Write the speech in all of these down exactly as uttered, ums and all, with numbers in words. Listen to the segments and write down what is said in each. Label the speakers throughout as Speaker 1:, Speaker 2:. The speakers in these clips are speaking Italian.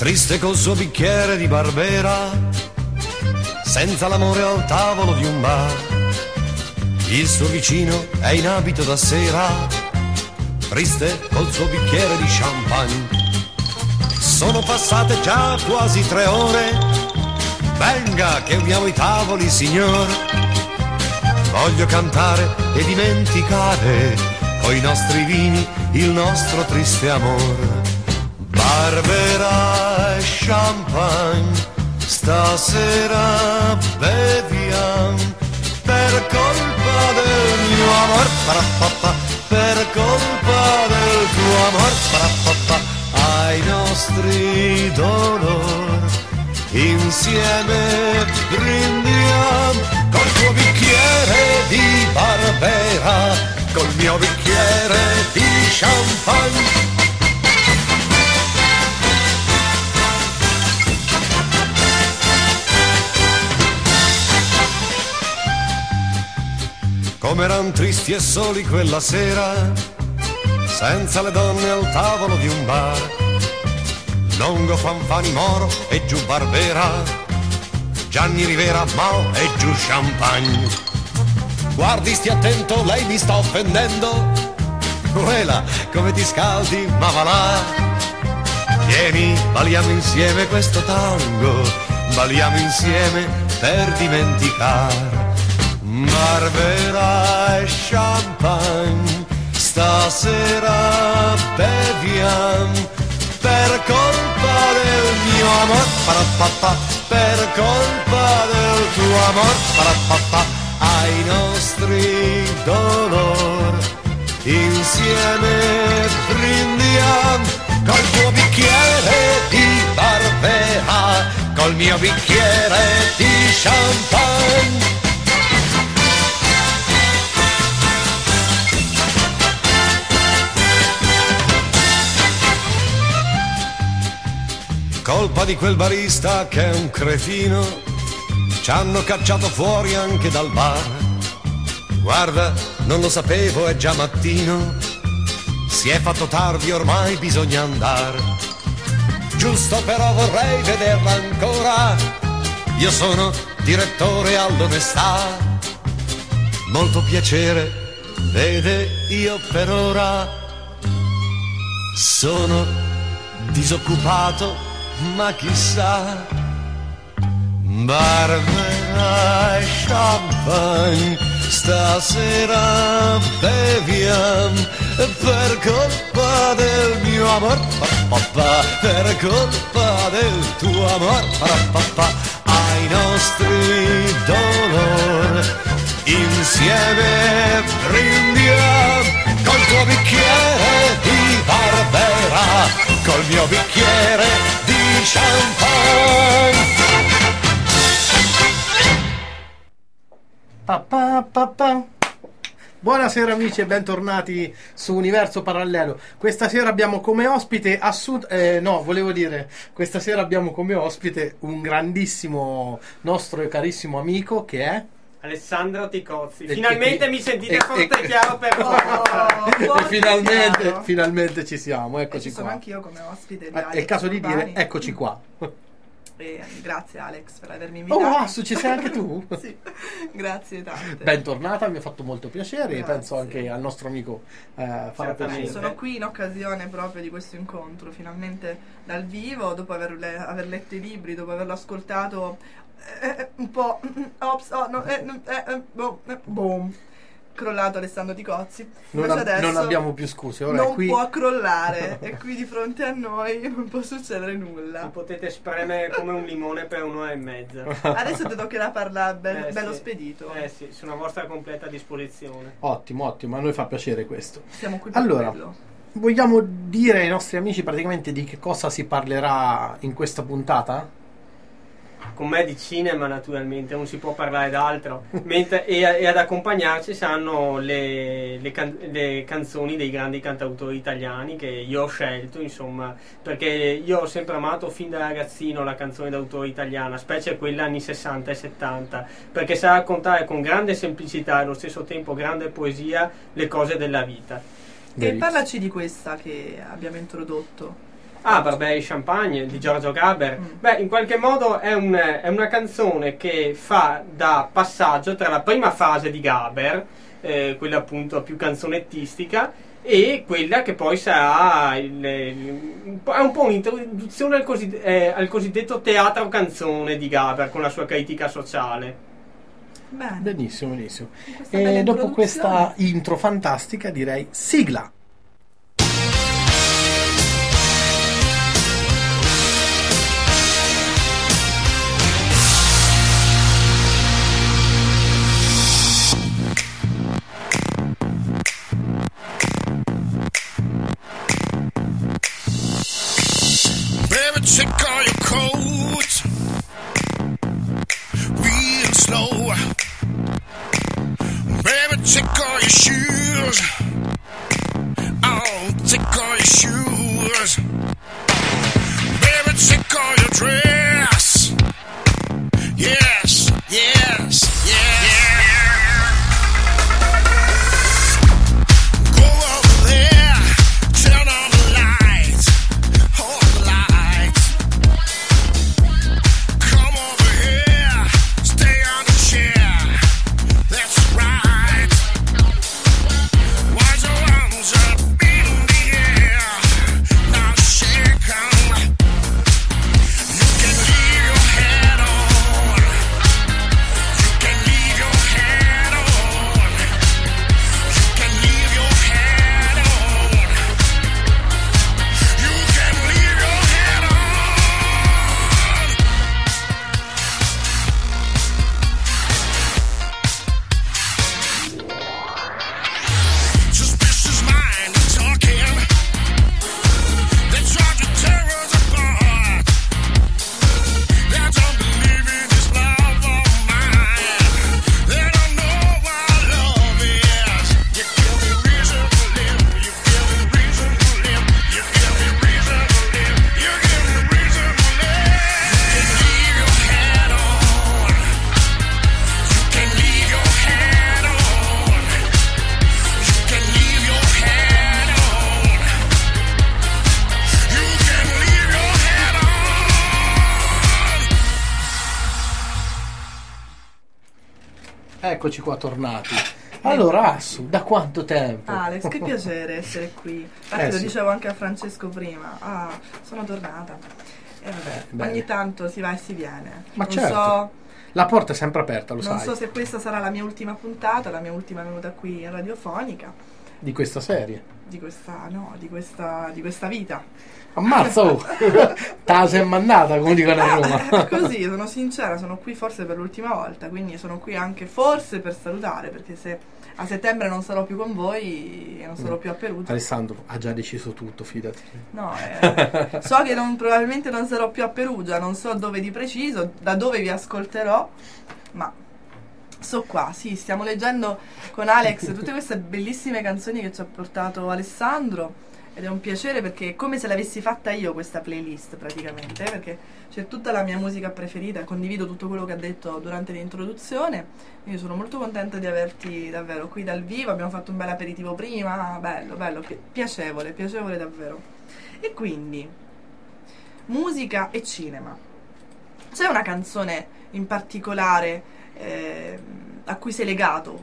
Speaker 1: triste col suo bicchiere di Barbera, senza l'amore al tavolo di un bar. Il suo vicino è in abito da sera, triste col suo bicchiere di champagne. Sono passate già quasi tre ore, venga che uniamo i tavoli, signor. Voglio cantare e dimenticare coi nostri vini il nostro triste amor. Barbera e champagne, stasera beviam, per colpa del mio amor, parapapà, per colpa del tuo amor, parapapà, ai nostri dolor, insieme brindiam, col tuo bicchiere di Barbera, col mio bicchiere di champagne. Come eran tristi e soli quella sera, senza le donne al tavolo di un bar. Longo Fanfani Moro e giù Barbera, Gianni Rivera, Mao e giù champagne. Guardi, stia attento, lei mi sta offendendo. Quella, come ti scaldi, ma va là. Vieni, balliamo insieme questo tango, balliamo insieme per dimenticare. Barbera e champagne, stasera beviam, per colpa del mio amor, parapapà, per colpa del tuo amor, parapapà, ai nostri dolor, insieme brindiam, col tuo bicchiere di Barbera, col mio bicchiere di champagne. Colpa di quel barista che è un cretino, ci hanno cacciato fuori anche dal bar. Guarda, non lo sapevo, è già mattino, si è fatto tardi, ormai bisogna andare. Giusto però vorrei vederla ancora, io sono direttore all'onestà. Molto piacere, vede, io per ora sono disoccupato, ma chissà. Barbera e champagne, stasera beviam, per colpa del mio amor, papà, per colpa del tuo amor, papà, ai nostri dolor, insieme brindiam, col tuo bicchiere di Barbera, col mio bicchiere di champagne.
Speaker 2: Pa, pa, pa, pa. Buonasera amici e bentornati su Universo Parallelo. Questa sera abbiamo come ospite assu- eh, no, volevo dire, questa sera abbiamo come ospite un grandissimo nostro e carissimo amico che è
Speaker 3: Alessandro Ticozzi.
Speaker 2: E-
Speaker 3: Finalmente
Speaker 2: e-
Speaker 3: mi sentite
Speaker 2: e-
Speaker 3: forte e,
Speaker 2: e-
Speaker 3: chiaro per
Speaker 2: e finalmente, finalmente ci siamo,
Speaker 4: E
Speaker 2: eccoci
Speaker 4: ci sono
Speaker 2: qua.
Speaker 4: anch'io come ospite di
Speaker 2: Eh,
Speaker 4: Alex
Speaker 2: È il caso di dire,
Speaker 4: Urbani.
Speaker 2: eccoci qua.
Speaker 4: E grazie Alex per avermi
Speaker 2: Oh,
Speaker 4: invitato.
Speaker 2: Assu, ci sei anche tu?
Speaker 4: Sì, grazie tante.
Speaker 2: Bentornata, mi ha fatto molto piacere e
Speaker 4: Grazie.
Speaker 2: penso anche al nostro amico eh, farà
Speaker 3: Certamente.
Speaker 2: piacere.
Speaker 4: Sono qui in occasione proprio di questo incontro, finalmente dal vivo, dopo aver, le- aver letto i libri, dopo averlo ascoltato eh, eh, un po'... Ops, oh, no, eh, eh, eh, boom, eh, boom. Crollato Alessandro Ticozzi.
Speaker 2: Non,
Speaker 4: Invece
Speaker 2: ab-
Speaker 4: adesso
Speaker 2: non abbiamo più scuse, ora è
Speaker 4: non
Speaker 2: qui.
Speaker 4: può crollare, è qui di fronte a noi, non può succedere
Speaker 3: Mi
Speaker 4: nulla.
Speaker 3: potete spremere come un limone per un'ora e mezza.
Speaker 4: Adesso ti toccherà parlare be-
Speaker 3: Eh,
Speaker 4: bello
Speaker 3: sì.
Speaker 4: spedito.
Speaker 3: Eh sì, sono a vostra completa disposizione.
Speaker 2: Ottimo, ottimo, a noi fa piacere questo.
Speaker 4: Siamo qui per
Speaker 2: Allora,
Speaker 4: quello.
Speaker 2: vogliamo dire ai nostri amici praticamente di che cosa si parlerà in questa puntata?
Speaker 3: Con me di cinema naturalmente, non si può parlare d'altro. Mentre, e, e ad accompagnarci saranno le, le, can- le canzoni dei grandi cantautori italiani che io ho scelto, insomma, perché io ho sempre amato fin da ragazzino la canzone d'autore italiana, specie quella anni sessanta e settanta, perché sa raccontare con grande semplicità e allo stesso tempo grande poesia le cose della vita.
Speaker 4: E parlaci di questa che abbiamo introdotto.
Speaker 3: Ah, Barberi Champagne di Giorgio Gaber.
Speaker 4: Mm.
Speaker 3: Beh, in qualche modo è, un, è una canzone che fa da passaggio tra la prima fase di Gaber, eh, quella appunto più canzonettistica, e quella che poi sarà il, il, è un po' un'introduzione al, così, eh, al cosiddetto teatro canzone di Gaber, con la sua critica sociale.
Speaker 4: Bene.
Speaker 2: Benissimo, benissimo.
Speaker 4: Questa bella
Speaker 2: E dopo
Speaker 4: introduzione.
Speaker 2: questa intro fantastica direi sigla.
Speaker 5: Baby, take all your coats real slow. Baby, take all your shoes. Oh, take all your shoes. Baby, take all your dress. Yes, yes, yes. Go over there, turn on the lights. Hold the lights. Come over here, stay on the chair. That's right. Why's your arms up in the air? Now shake 'em. You can leave your head on. You can leave your head on. You can leave your head on. You can leave your head on. Suspicious mind talking. They try to tear us apart. They don't believe in this love of mine. They don't know what love is. You give me reason to live. You give me reason to live. You give me reason to live. You give me reason to live. You can leave your head on. You can leave your head on. You can leave your head on. You can leave your head on.
Speaker 2: Eccoci qua tornati. Allora, Assu, da quanto tempo?
Speaker 4: Alex, che piacere essere qui. Infatti
Speaker 2: Eh,
Speaker 4: lo
Speaker 2: sì.
Speaker 4: dicevo anche a Francesco prima. Ah, sono tornata. E vabbè,
Speaker 2: bene.
Speaker 4: ogni tanto si va e si viene.
Speaker 2: Ma
Speaker 4: non
Speaker 2: certo,
Speaker 4: so,
Speaker 2: la porta è sempre aperta, lo
Speaker 4: non
Speaker 2: sai,
Speaker 4: so se questa sarà la mia ultima puntata, la mia ultima venuta qui in radiofonica.
Speaker 2: di questa serie.
Speaker 4: Di questa, no, di questa, di questa vita.
Speaker 2: Ammazza, oh! Te la sei mandata, come dicono a Roma.
Speaker 4: Eh, così, sono sincera, sono qui forse per l'ultima volta, quindi sono qui anche forse per salutare, perché se a settembre non sarò più con voi e non sarò più a Perugia.
Speaker 2: Alessandro ha già deciso tutto, fidati.
Speaker 4: No, eh, so che non- probabilmente non sarò più a Perugia, non so dove di preciso, da dove vi ascolterò, ma so qua, sì, stiamo leggendo con Alex tutte queste bellissime canzoni che ci ha portato Alessandro ed è un piacere perché è come se l'avessi fatta io questa playlist praticamente, eh, perché c'è tutta la mia musica preferita, condivido tutto quello che ha detto durante l'introduzione, quindi sono molto contenta di averti davvero qui dal vivo, abbiamo fatto un bel aperitivo prima, bello, bello, pi- piacevole, piacevole davvero. E quindi, musica e cinema. C'è una canzone in particolare eh, a cui sei legato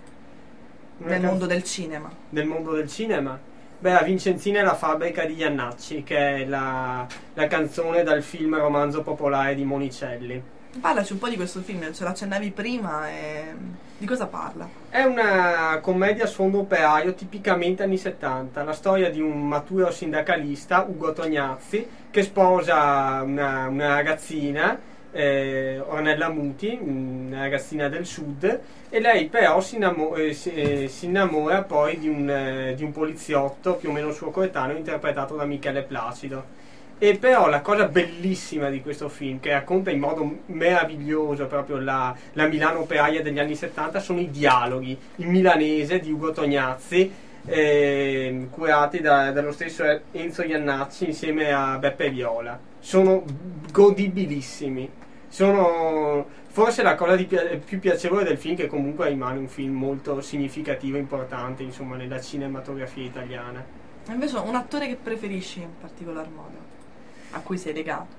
Speaker 3: Una
Speaker 4: nel
Speaker 3: can-
Speaker 4: mondo del cinema?
Speaker 3: Nel mondo del cinema? Beh, la Vincenzina è la fabbrica di Iannacci, che è la, la canzone dal film Romanzo popolare di Monicelli.
Speaker 4: Parlaci un po' di questo film, ce l'accennavi prima e di cosa parla?
Speaker 3: È una commedia a sfondo operaio tipicamente anni settanta, la storia di un maturo sindacalista, Ugo Tognazzi, che sposa una, una ragazzina, eh, Ornella Muti, una ragazzina del sud, e lei però si, innamo- eh, si, eh, si innamora poi di un, eh, di un poliziotto più o meno suo coetaneo interpretato da Michele Placido. E però la cosa bellissima di questo film, che racconta in modo meraviglioso proprio la, la Milano operaia degli anni settanta, sono i dialoghi, il milanese di Ugo Tognazzi, eh, curati da- dallo stesso Enzo Iannacci insieme a Beppe Viola. Sono godibilissimi, sono forse la cosa di pia- più piacevole del film, che comunque rimane un film molto significativo e importante, insomma, nella cinematografia italiana.
Speaker 4: Invece un attore che preferisci in particolar modo, a cui sei legato?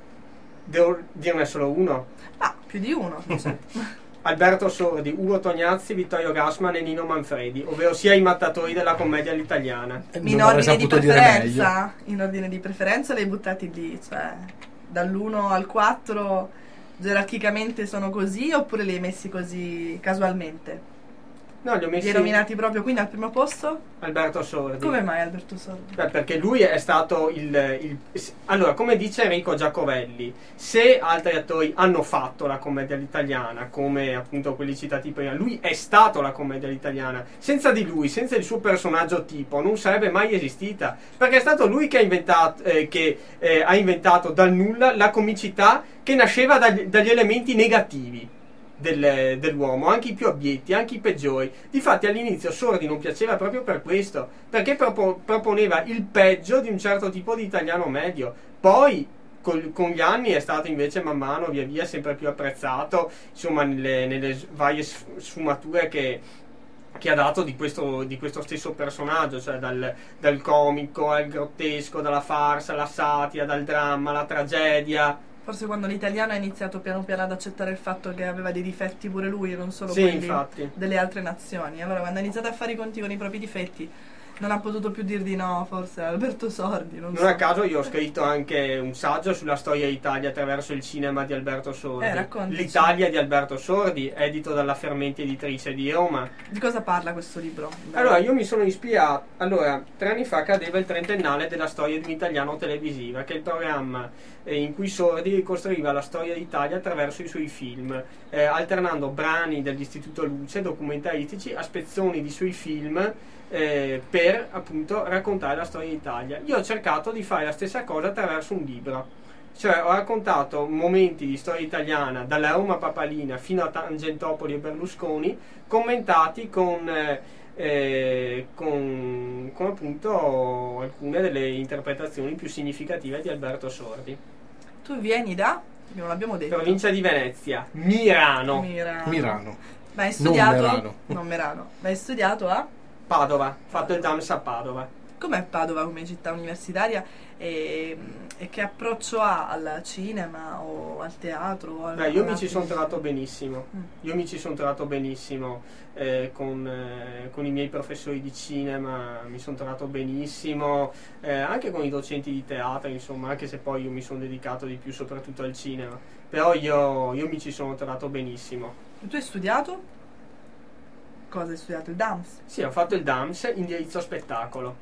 Speaker 3: Devo dirne solo uno?
Speaker 4: Ah, più di uno. Cioè.
Speaker 3: Alberto Sordi, Ugo Tognazzi, Vittorio Gassman e Nino Manfredi, ovvero sia i mattatori della commedia all'italiana.
Speaker 2: Eh,
Speaker 4: In
Speaker 2: non avrei
Speaker 4: ordine di
Speaker 2: saputo dire
Speaker 4: preferenza? In ordine di preferenza li hai buttati lì, cioè dall'uno al quattro gerarchicamente sono così oppure li hai messi così casualmente?
Speaker 3: No, li ho
Speaker 4: Li
Speaker 3: messi
Speaker 4: hai nominati proprio quindi al primo posto?
Speaker 3: Alberto Sordi.
Speaker 4: Come mai Alberto Sordi?
Speaker 3: Beh, perché lui è stato il, il... Allora, come dice Enrico Giacovelli, se altri attori hanno fatto la commedia all'italiana, come appunto quelli citati prima, lui è stato la commedia all'italiana. Senza di lui, senza il suo personaggio tipo, non sarebbe mai esistita. Perché è stato lui che ha inventato, eh, che, eh, ha inventato dal nulla la comicità che nasceva dagli, dagli elementi negativi. Del, dell'uomo, anche i più abietti, anche i peggiori. Difatti all'inizio Sordi non piaceva proprio per questo, perché propo, proponeva il peggio di un certo tipo di italiano medio. Poi col, con gli anni è stato invece man mano via via sempre più apprezzato, insomma nelle, nelle varie sfumature che, che ha dato di questo, di questo stesso personaggio, cioè dal, dal comico al grottesco, dalla farsa alla satira, dal dramma alla tragedia.
Speaker 4: Forse quando l'italiano ha iniziato piano piano ad accettare il fatto che aveva dei difetti pure lui, non solo
Speaker 3: Sì,
Speaker 4: quelli
Speaker 3: infatti.
Speaker 4: delle altre nazioni. Allora quando ha iniziato a fare i conti con i propri difetti non ha potuto più dir di no, forse Alberto Sordi, non,
Speaker 3: Non
Speaker 4: so.
Speaker 3: a caso io ho scritto anche un saggio sulla storia d'Italia attraverso il cinema di Alberto Sordi.
Speaker 4: Eh, raccontaci.
Speaker 3: L'Italia di Alberto Sordi, edito dalla Fermenti Editrice di Roma.
Speaker 4: Di cosa parla questo libro?
Speaker 3: Allora, io mi sono ispirato. Allora, tre anni fa cadeva il trentennale della storia di un italiano televisiva, che è il programma eh, in cui Sordi ricostruiva la storia d'Italia attraverso i suoi film, eh, alternando brani dell'Istituto Luce, documentaristici, a spezzoni di suoi film. Eh, per appunto raccontare la storia d'Italia. Io ho cercato di fare la stessa cosa attraverso un libro, cioè ho raccontato momenti di storia italiana dalla Roma papalina fino a Tangentopoli e Berlusconi, commentati con, eh, eh, con, con appunto alcune delle interpretazioni più significative di Alberto Sordi.
Speaker 4: Tu vieni da? Non l'abbiamo detto.
Speaker 3: Provincia di Venezia, Mirano,
Speaker 4: Mirano.
Speaker 2: Mirano.
Speaker 4: Ma hai studiato?
Speaker 2: Merano.
Speaker 4: Non Merano. Ma hai studiato a?
Speaker 3: Padova, fatto il D A M S a Padova.
Speaker 4: Com'è Padova come città universitaria e, e che approccio ha al cinema o al teatro? O al,
Speaker 3: Beh, io mi
Speaker 4: all'arte
Speaker 3: ci sono
Speaker 4: visiva?
Speaker 3: trovato benissimo.
Speaker 4: Mm.
Speaker 3: Io mi ci sono trovato benissimo eh, con, eh, con i miei professori di cinema, mi sono trovato benissimo, eh, anche con i docenti di teatro, insomma, anche se poi io mi sono dedicato di più soprattutto al cinema. Però io, io mi ci sono trovato benissimo.
Speaker 4: E tu hai studiato? Cosa hai studiato? Il D A M S?
Speaker 3: Sì, ho fatto il D A M S, indirizzo spettacolo,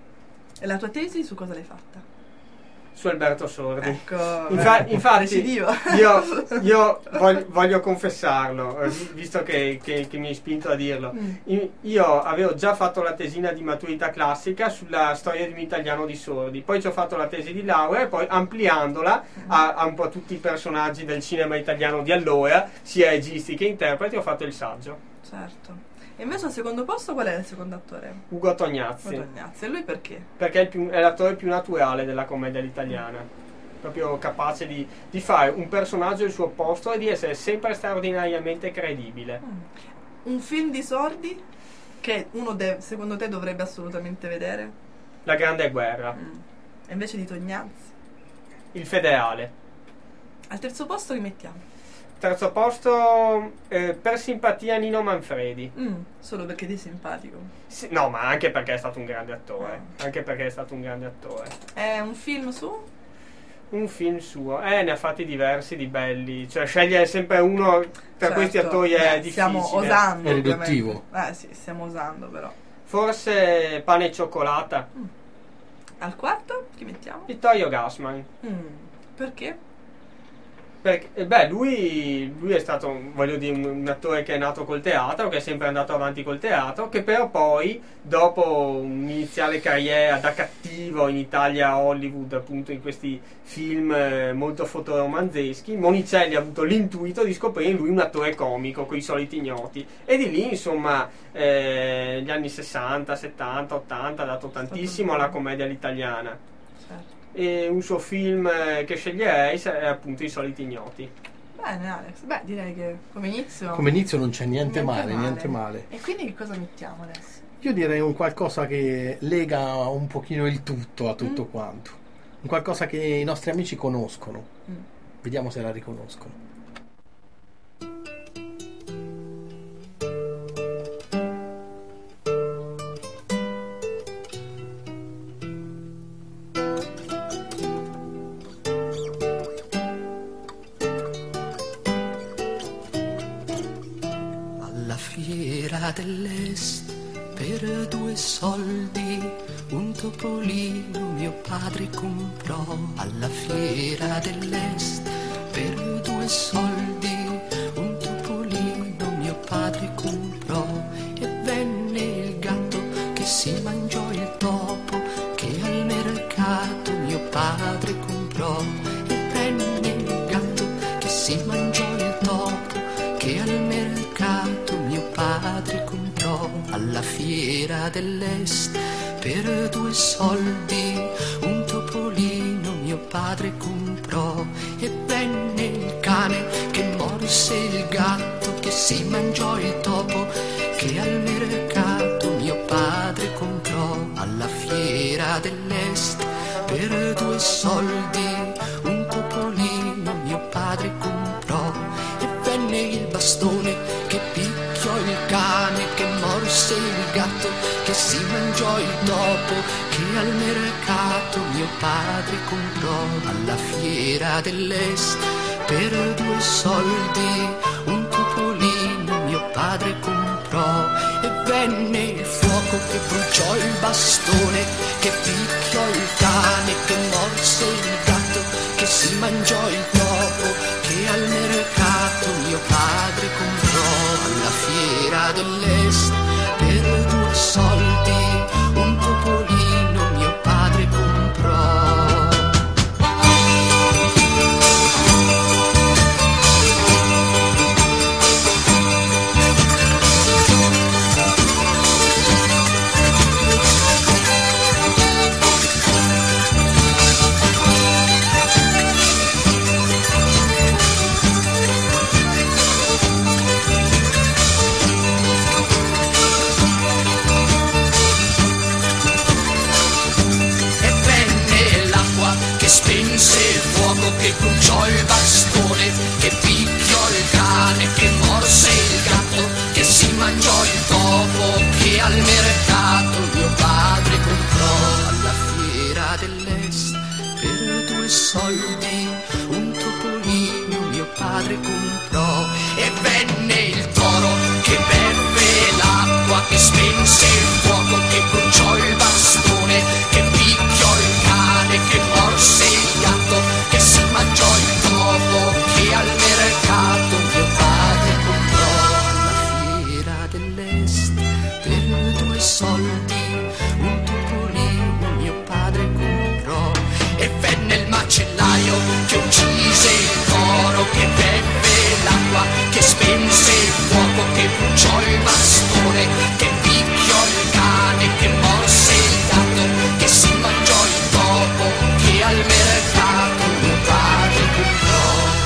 Speaker 4: E la tua tesi su cosa l'hai fatta?
Speaker 3: su Alberto Sordi.
Speaker 4: Ecco,
Speaker 3: Infa- infatti
Speaker 4: recidivo.
Speaker 3: io, io voglio, voglio confessarlo, eh, visto che, che, che mi hai spinto a dirlo.
Speaker 4: Mm.
Speaker 3: I- Io avevo già fatto la tesina di maturità classica sulla storia di un italiano di Sordi, poi ci ho fatto la tesi di laurea e poi ampliandola a, a un po' tutti i personaggi del cinema italiano di allora, sia registi che interpreti, ho fatto il saggio.
Speaker 4: Certo. E invece al secondo posto qual è il secondo attore?
Speaker 3: Ugo Tognazzi,
Speaker 4: Tognazzi. E lui perché?
Speaker 3: perché è, il più- è l'attore più naturale della commedia all'italiana, proprio capace di, di fare un personaggio al suo posto e di essere sempre straordinariamente credibile.
Speaker 4: Mm. Un film di Sordi che uno de- secondo te dovrebbe assolutamente vedere?
Speaker 3: La Grande Guerra,
Speaker 4: Mm. E invece di Tognazzi?
Speaker 3: Il Federale.
Speaker 4: Al terzo posto che mettiamo?
Speaker 3: Terzo posto, eh, per simpatia, Nino Manfredi.
Speaker 4: Mm. Solo perché ti è simpatico.
Speaker 3: Sì, no, ma anche perché è stato un grande attore. Anche perché è stato un grande attore.
Speaker 4: È un film su?
Speaker 3: Un film suo, eh, ne ha fatti diversi di belli. Cioè, scegliere sempre uno tra
Speaker 4: Certo.
Speaker 3: questi attori è
Speaker 4: Beh,
Speaker 3: difficile.
Speaker 4: Stiamo osando.
Speaker 2: È
Speaker 4: ovviamente.
Speaker 2: riduttivo.
Speaker 4: Eh sì, stiamo osando però.
Speaker 3: Forse Pane e Cioccolata.
Speaker 4: Al quarto chi mettiamo?
Speaker 3: Vittorio Gassman.
Speaker 4: Mm. Perché?
Speaker 3: Perché, eh, beh, lui, lui è stato, voglio dire, un, un attore che è nato col teatro, che è sempre andato avanti col teatro, che però poi, dopo un'iniziale carriera da cattivo in Italia a Hollywood, appunto in questi film eh, molto fotoromanzeschi, Monicelli ha avuto l'intuito di scoprire in lui un attore comico, con i soliti ignoti. E di lì, insomma, eh, gli anni sessanta, settanta, ottanta ha dato tantissimo alla commedia all'italiana.
Speaker 4: Certo.
Speaker 3: E un suo film eh, che sceglierei è appunto I Soliti Ignoti.
Speaker 4: Bene Alex, beh direi che come inizio
Speaker 2: Come inizio non c'è niente,
Speaker 4: Niente
Speaker 2: male,
Speaker 4: male.
Speaker 2: niente male.
Speaker 4: E quindi che cosa mettiamo adesso?
Speaker 2: Io direi un qualcosa che lega un pochino il tutto a tutto
Speaker 4: Mm.
Speaker 2: quanto. Un qualcosa che i nostri amici conoscono.
Speaker 4: Mm.
Speaker 2: Vediamo se la riconoscono.
Speaker 6: Alla fiera dell'est per due soldi un topolino mio padre comprò. Alla fiera dell'est per due soldi un topolino mio padre comprò. E venne il gatto che si mangiò il topo che al mercato mio padre comprò. E venne il gatto che si mangiò il topo che al mercato mio padre comprò. Alla fiera dell'est per due soldi un topolino mio padre comprò. E venne il cane che morse il gatto che si mangiò il topo che al mercato mio padre comprò. Alla fiera dell'est per due soldi un topolino mio padre comprò. E venne il bastone che picchiò il cane che morse il gatto che si mangiò il topo che al mercato mio padre comprò. Alla fiera dell'est per due soldi un topolino mio padre comprò. E venne il fuoco che bruciò il bastone che picchiò il cane che morse il gatto che si mangiò il topo che al mercato mio padre comprò. Alla fiera dell'est per due soldi un topolino mio padre comprò. Spense il fuoco che bruciò il bastone che picchiò il cane che morse il gatto che si mangiò il topo che al mercato mio padre comprò. Alla fiera dell'est per due soldi un topolino mio padre comprò. E venne il toro che beve l'acqua che spense il fuoco che bruciò il bastone che picchiò il cane che morse il gatto che si mangiò il topo che al mercato mio padre comprò. Alla fiera dell'est per due soldi un topolino mio padre comprò. E venne il macellaio che uccise il toro che beve l'acqua che spense il fuoco che bruciò il bastone che picchiò il cane che morse il gatto che si mangiò il topo che al mercato mio padre comprò.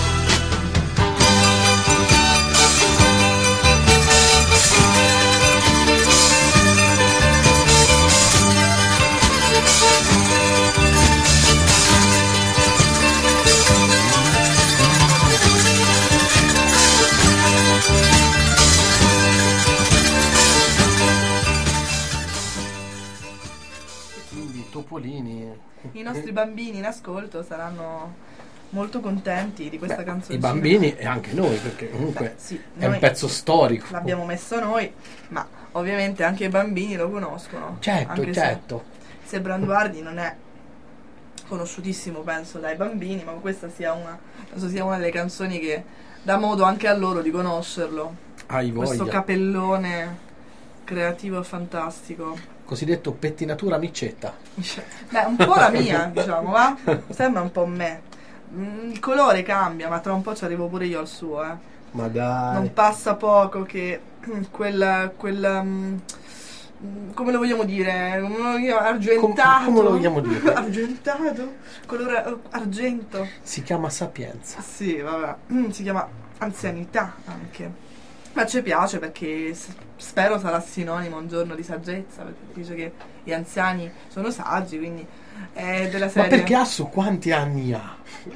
Speaker 2: Quindi Topolini.
Speaker 4: I nostri bambini in ascolto saranno molto contenti di questa
Speaker 2: Beh,
Speaker 4: canzone.
Speaker 2: I bambini e anche noi, perché comunque
Speaker 4: Beh, sì,
Speaker 2: è un
Speaker 4: noi
Speaker 2: pezzo storico.
Speaker 4: l'abbiamo messo noi, ma ovviamente anche i bambini lo conoscono.
Speaker 2: Certo,
Speaker 4: Anche se-
Speaker 2: certo.
Speaker 4: Se Branduardi non è conosciutissimo, penso, dai bambini, ma questa sia una, penso sia una delle canzoni che dà modo anche a loro di conoscerlo.
Speaker 2: Hai
Speaker 4: Questo
Speaker 2: voglia.
Speaker 4: capellone creativo e fantastico.
Speaker 2: Cosiddetto pettinatura micetta.
Speaker 4: Beh, un po' la mia, diciamo, va? Sembra un po' me. Mm, Il colore cambia, ma tra un po' ci arrivo pure io al suo, eh.
Speaker 2: Ma dai.
Speaker 4: Non passa poco che quel, quel mm, come lo vogliamo dire? Come lo vogliamo- Argentato.
Speaker 2: come lo vogliamo dire?
Speaker 4: Argentato? Colore eh, argento.
Speaker 2: Si chiama sapienza.
Speaker 4: Sì, vabbè. Mm, si chiama anzianità anche. Ma ci piace perché s- spero sarà sinonimo un giorno di saggezza, perché dice che gli anziani sono saggi, quindi è della
Speaker 2: Ma
Speaker 4: serie.
Speaker 2: perché Assu quanti anni ha?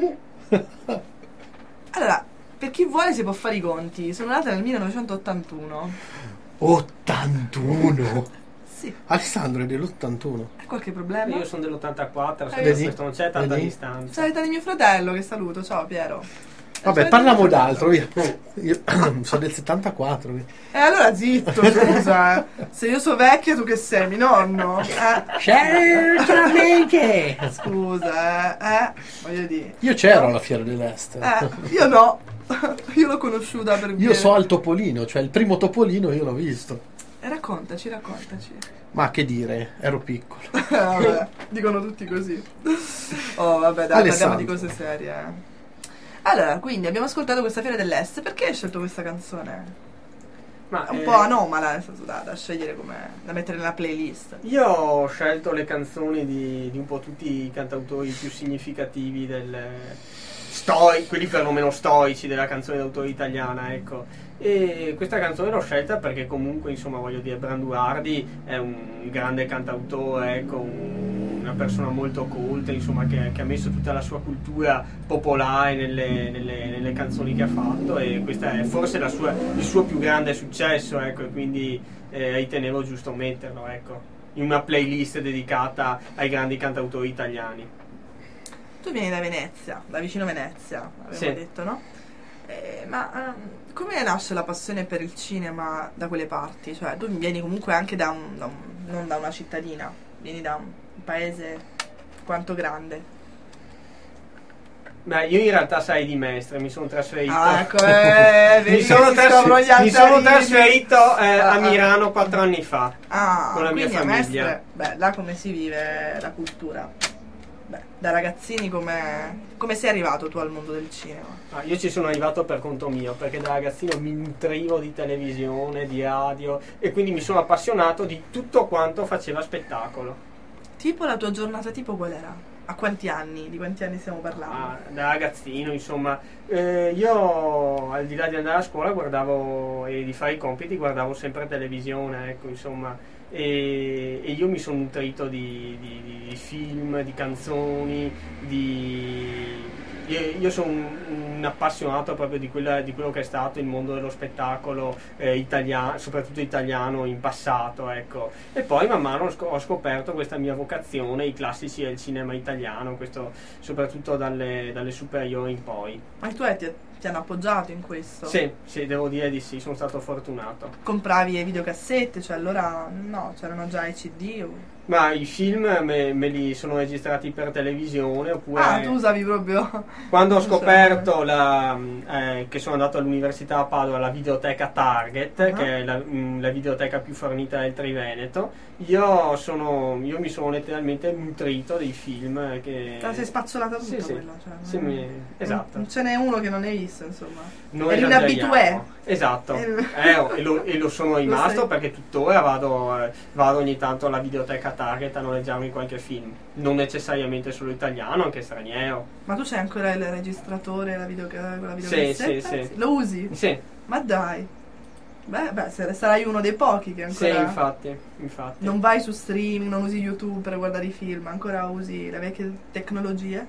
Speaker 4: Allora, per chi vuole si può fare i conti. Sono nata nel millenovecentottantuno.
Speaker 2: ottantuno?
Speaker 4: Sì,
Speaker 2: Alessandro è dell'ottantuno.
Speaker 4: hai qualche problema?
Speaker 3: Io sono dell'ottantaquattro,
Speaker 4: Eh,
Speaker 3: se
Speaker 2: vedi?
Speaker 3: questo non c'è tanta
Speaker 2: Vedi?
Speaker 3: distanza.
Speaker 4: Sei l'età di mio fratello, che saluto. Ciao Piero.
Speaker 2: Vabbè,
Speaker 4: Sei
Speaker 2: parliamo
Speaker 4: l'età di mio
Speaker 2: d'altro.
Speaker 4: fratello.
Speaker 2: Io, io sono del settantaquattro.
Speaker 4: E allora zitto, scusa. eh. Se io so vecchia, tu che sei? Mi nonno? Eh,
Speaker 2: Certamente!
Speaker 4: scusa, eh, eh. Voglio dire.
Speaker 2: Io c'ero alla Fiera dell'Est.
Speaker 4: Eh, io no. Io l'ho conosciuta per
Speaker 2: Io
Speaker 4: bene.
Speaker 2: so al Topolino, cioè il primo Topolino io l'ho visto.
Speaker 4: E raccontaci, raccontaci.
Speaker 2: Ma che dire, ero piccolo.
Speaker 4: Eh, vabbè, dicono tutti così. Oh, vabbè, dai, parliamo di cose serie. eh. Allora, quindi abbiamo ascoltato questa Fiera dell'Est. Perché hai scelto questa canzone?
Speaker 3: Ma,
Speaker 4: È un
Speaker 3: eh,
Speaker 4: po' anomala, nel senso da, da scegliere come da mettere nella playlist.
Speaker 3: Io ho scelto le canzoni di, di un po' tutti i cantautori più significativi del stoi, quelli perlomeno stoici della canzone d'autore italiana, ecco. E questa canzone l'ho scelta perché comunque, insomma, voglio dire, Branduardi è un grande cantautore, ecco, un- una persona molto colta, insomma, che, che ha messo tutta la sua cultura popolare nelle, nelle- nelle canzoni che ha fatto, e questo è forse la sua- il suo più grande successo, ecco, e quindi eh, ritenevo giusto metterlo, ecco, in una playlist dedicata ai grandi cantautori italiani.
Speaker 4: Tu vieni da Venezia, da vicino Venezia, avevo
Speaker 3: Sì.
Speaker 4: detto, no? Eh, ma ehm, come nasce la passione per il cinema da quelle parti? Cioè, tu vieni comunque anche da un, da un- non da una cittadina, vieni da un paese quanto grande.
Speaker 3: Beh, io in realtà sai di Mestre, mi sono trasferito.
Speaker 4: Ah, ecco, eh, vedi
Speaker 3: mi, sono
Speaker 4: che si scoprono gli
Speaker 3: trasfer- mi sono
Speaker 4: altarini.
Speaker 3: trasferito eh,
Speaker 4: Ah,
Speaker 3: a
Speaker 4: ah.
Speaker 3: Milano quattro anni fa.
Speaker 4: Ah,
Speaker 3: Con la mia
Speaker 4: quindi a
Speaker 3: famiglia.
Speaker 4: Mestre, beh, là come si vive la cultura? Beh, da ragazzini come come sei arrivato tu al mondo del cinema?
Speaker 3: Ah, io ci sono arrivato per conto mio, perché da ragazzino mi nutrivo di televisione, di radio, e quindi mi sono appassionato di tutto quanto faceva spettacolo.
Speaker 4: Tipo la tua giornata tipo qual era? A quanti anni? Di quanti anni stiamo parlando?
Speaker 3: Ah, da ragazzino, insomma, eh, io al di là di andare a scuola guardavo e di fare i compiti guardavo sempre televisione, ecco, insomma, e, e io mi sono nutrito di, di- di film, di canzoni, di io, io sono un, un appassionato proprio di, quella, di quello che è stato il mondo dello spettacolo eh, italiano, soprattutto italiano in passato, ecco. E poi man mano ho sc- ho scoperto questa mia vocazione, i classici del cinema italiano, questo soprattutto dalle, dalle superiori in poi.
Speaker 4: Ma i tuoi ti, ti hanno appoggiato in questo?
Speaker 3: Sì, sì, devo dire di sì, sono stato fortunato.
Speaker 4: Compravi le videocassette, cioè allora no, c'erano già i C D o...
Speaker 3: Ma i film me, me li sono registrati per televisione, oppure
Speaker 4: Ah, tu usavi proprio...
Speaker 3: quando ho
Speaker 4: non so.
Speaker 3: scoperto la, eh, che sono andato all'università a Padova, la videoteca Target,
Speaker 4: Ah.
Speaker 3: che è la, mh, la videoteca più fornita del Triveneto, io, sono, io mi sono letteralmente nutrito dei film che...
Speaker 4: Te la sei spazzolata tutta
Speaker 3: Sì, sì.
Speaker 4: quella, cioè,
Speaker 3: Sì,
Speaker 4: non-
Speaker 3: mi- esatto.
Speaker 4: Non ce n'è uno che non hai visto, insomma.
Speaker 3: Non
Speaker 4: Eri un
Speaker 3: esageriamo.
Speaker 4: abitué.
Speaker 3: Esatto.
Speaker 4: Eh,
Speaker 3: Eh, oh, e, lo, e lo sono rimasto
Speaker 4: sei.
Speaker 3: perché tuttora vado, eh, vado ogni tanto alla videoteca Target a noleggiarmi qualche film. Non necessariamente solo italiano, anche straniero.
Speaker 4: Ma tu c'hai ancora il registratore, la video, con la
Speaker 3: Sì,
Speaker 4: videocassetta?
Speaker 3: sì, sì.
Speaker 4: Lo usi?
Speaker 3: Sì,
Speaker 4: Ma dai. Beh, beh, se- sarai uno dei pochi che
Speaker 3: sì,
Speaker 4: ancora...
Speaker 3: infatti, infatti.
Speaker 4: Non vai su streaming, non usi YouTube per guardare i film, ancora usi le vecchie tecnologie?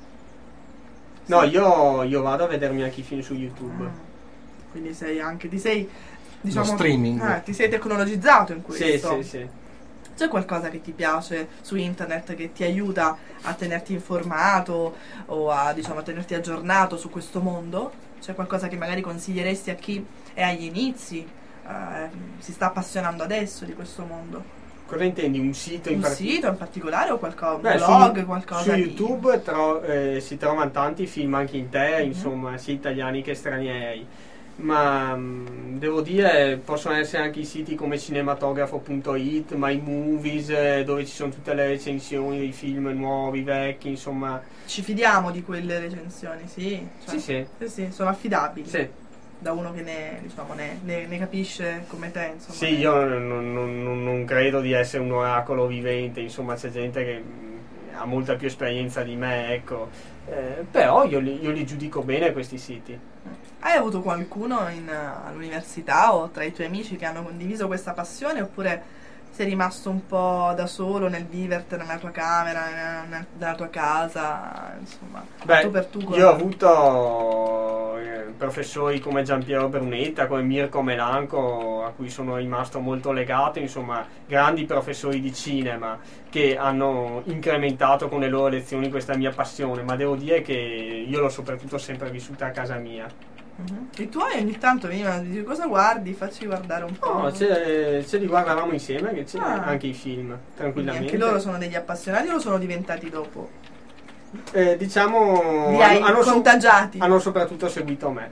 Speaker 3: No, io, io vado a vedermi anche i film su YouTube.
Speaker 4: Ah. Quindi sei anche, ti sei, diciamo,
Speaker 2: streaming.
Speaker 4: eh, ti sei tecnologizzato in
Speaker 3: Sì,
Speaker 4: questo.
Speaker 3: sì, sì.
Speaker 4: C'è qualcosa che ti piace su internet che ti aiuta a tenerti informato o a, diciamo, a tenerti aggiornato su questo mondo? C'è qualcosa che magari consiglieresti a chi è agli inizi, eh, si sta appassionando adesso di questo mondo?
Speaker 3: Cosa intendi? Un sito in
Speaker 4: Un
Speaker 3: particolare?
Speaker 4: sito in particolare o qualcosa, un
Speaker 3: Beh,
Speaker 4: blog,
Speaker 3: su,
Speaker 4: qualcosa
Speaker 3: su
Speaker 4: di...
Speaker 3: YouTube tro- eh, si trovano tanti film anche in te,
Speaker 4: Mhm.
Speaker 3: insomma, sia italiani che stranieri. Ma mh, devo dire, possono essere anche i siti come cinematografo punto it, My Movies, eh, dove ci sono tutte le recensioni dei film nuovi, vecchi, insomma.
Speaker 4: Ci fidiamo di quelle recensioni, sì? Cioè,
Speaker 3: Sì, sì.
Speaker 4: sì, sì, sono affidabili.
Speaker 3: Sì,
Speaker 4: Da uno che ne, diciamo, ne, ne- ne capisce come te, insomma.
Speaker 3: sì, io non, non- non- non credo di essere un oracolo vivente, insomma, c'è gente che mh, ha molta più esperienza di me, ecco. Eh, però io li, io li giudico bene questi siti.
Speaker 4: Hai avuto qualcuno in, uh, all'università o tra i tuoi amici che hanno condiviso questa passione, oppure sei rimasto un po' da solo nel vivertene nella tua camera, nella, nella tua casa, insomma,
Speaker 3: Beh,
Speaker 4: tu per tu?
Speaker 3: io ho avuto eh, professori come Giampiero Brunetta, come Mirko Melanco, a cui sono rimasto molto legato, insomma, grandi professori di cinema che hanno incrementato con le loro lezioni questa mia passione, ma devo dire che io l'ho soprattutto sempre vissuta a casa mia.
Speaker 4: Uh-huh. I tuoi ogni tanto venivano a dire cosa guardi, facci guardare un po'.
Speaker 3: No, ce, ce li guardavamo insieme, che c'è
Speaker 4: Ah.
Speaker 3: anche i film,
Speaker 4: Quindi
Speaker 3: tranquillamente.
Speaker 4: anche loro sono degli appassionati o lo sono diventati dopo?
Speaker 3: Eh, diciamo,
Speaker 4: Li hai
Speaker 3: hanno, so-
Speaker 4: contagiati?
Speaker 3: hanno soprattutto seguito me.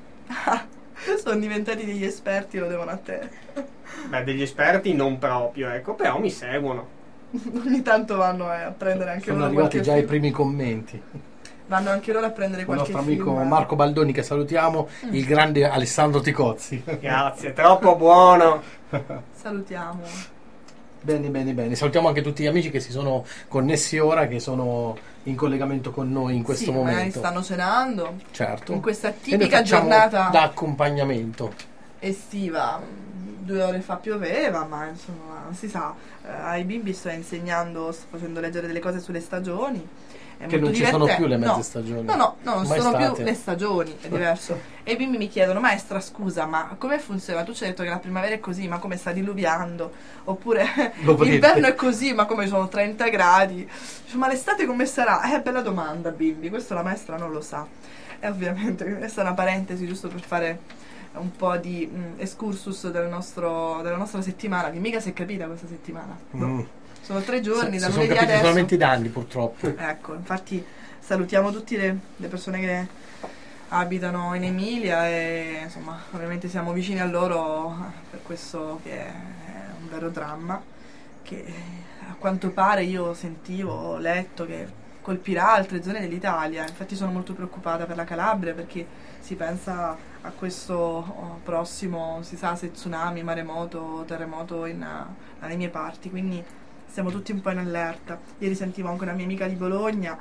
Speaker 4: Sono diventati degli esperti, lo devono a te.
Speaker 3: Beh, degli esperti non proprio, ecco, però mi seguono.
Speaker 4: Ogni tanto vanno eh, a prendere anche
Speaker 2: Sono
Speaker 4: loro
Speaker 2: arrivati
Speaker 4: qualche
Speaker 2: già i
Speaker 4: film.
Speaker 2: primi commenti.
Speaker 4: Vanno anche loro a prendere
Speaker 2: Il
Speaker 4: qualche
Speaker 2: nostro amico
Speaker 4: film.
Speaker 2: Marco Baldoni, che salutiamo,
Speaker 4: Mm.
Speaker 2: il grande Alessandro Ticozzi.
Speaker 3: Grazie, troppo buono.
Speaker 4: Salutiamo.
Speaker 2: Bene, bene, bene. Salutiamo anche tutti gli amici che si sono connessi ora, che sono in collegamento con noi in questo
Speaker 4: Sì, magari
Speaker 2: momento.
Speaker 4: stanno cenando
Speaker 2: Certo.
Speaker 4: in questa
Speaker 2: E noi
Speaker 4: tipica
Speaker 2: facciamo
Speaker 4: giornata
Speaker 2: da accompagnamento.
Speaker 4: estiva. Due ore fa pioveva, ma insomma, non si sa. Eh, ai bimbi sto insegnando, sto facendo leggere delle cose sulle stagioni. È
Speaker 2: Che
Speaker 4: molto
Speaker 2: non ci sono
Speaker 4: divertente.
Speaker 2: più le mezze
Speaker 4: No.
Speaker 2: stagioni.
Speaker 4: No, no, no, non
Speaker 2: Mai
Speaker 4: sono
Speaker 2: state.
Speaker 4: più le stagioni, è diverso. E i bimbi mi chiedono, maestra, scusa, ma come funziona? Tu ci hai detto che la primavera è così, ma come sta diluviando? Oppure
Speaker 2: Lo vedete.
Speaker 4: l'inverno è così, ma come sono trenta gradi? Dico, ma l'estate come sarà? Eh, bella domanda, bimbi, questo la maestra non lo sa. E ovviamente questa è una parentesi giusto per fare un po' di mh, excursus del nostro, della nostra settimana, che mica si è capita questa settimana.
Speaker 2: Mm.
Speaker 4: Sono tre giorni,
Speaker 2: Si
Speaker 4: da
Speaker 2: sono
Speaker 4: lunedì
Speaker 2: capiti
Speaker 4: adesso.
Speaker 2: solamente i danni, purtroppo.
Speaker 4: Ecco, infatti salutiamo tutte le, le persone che abitano in Emilia e insomma ovviamente siamo vicini a loro per questo che è un vero dramma che a quanto pare io sentivo, ho letto che colpirà altre zone dell'Italia. Infatti sono molto preoccupata per la Calabria perché si pensa a questo oh, prossimo, si sa se tsunami, maremoto, terremoto in, uh, dalle mie parti, quindi siamo tutti un po' in allerta. Ieri sentivo anche una mia amica di Bologna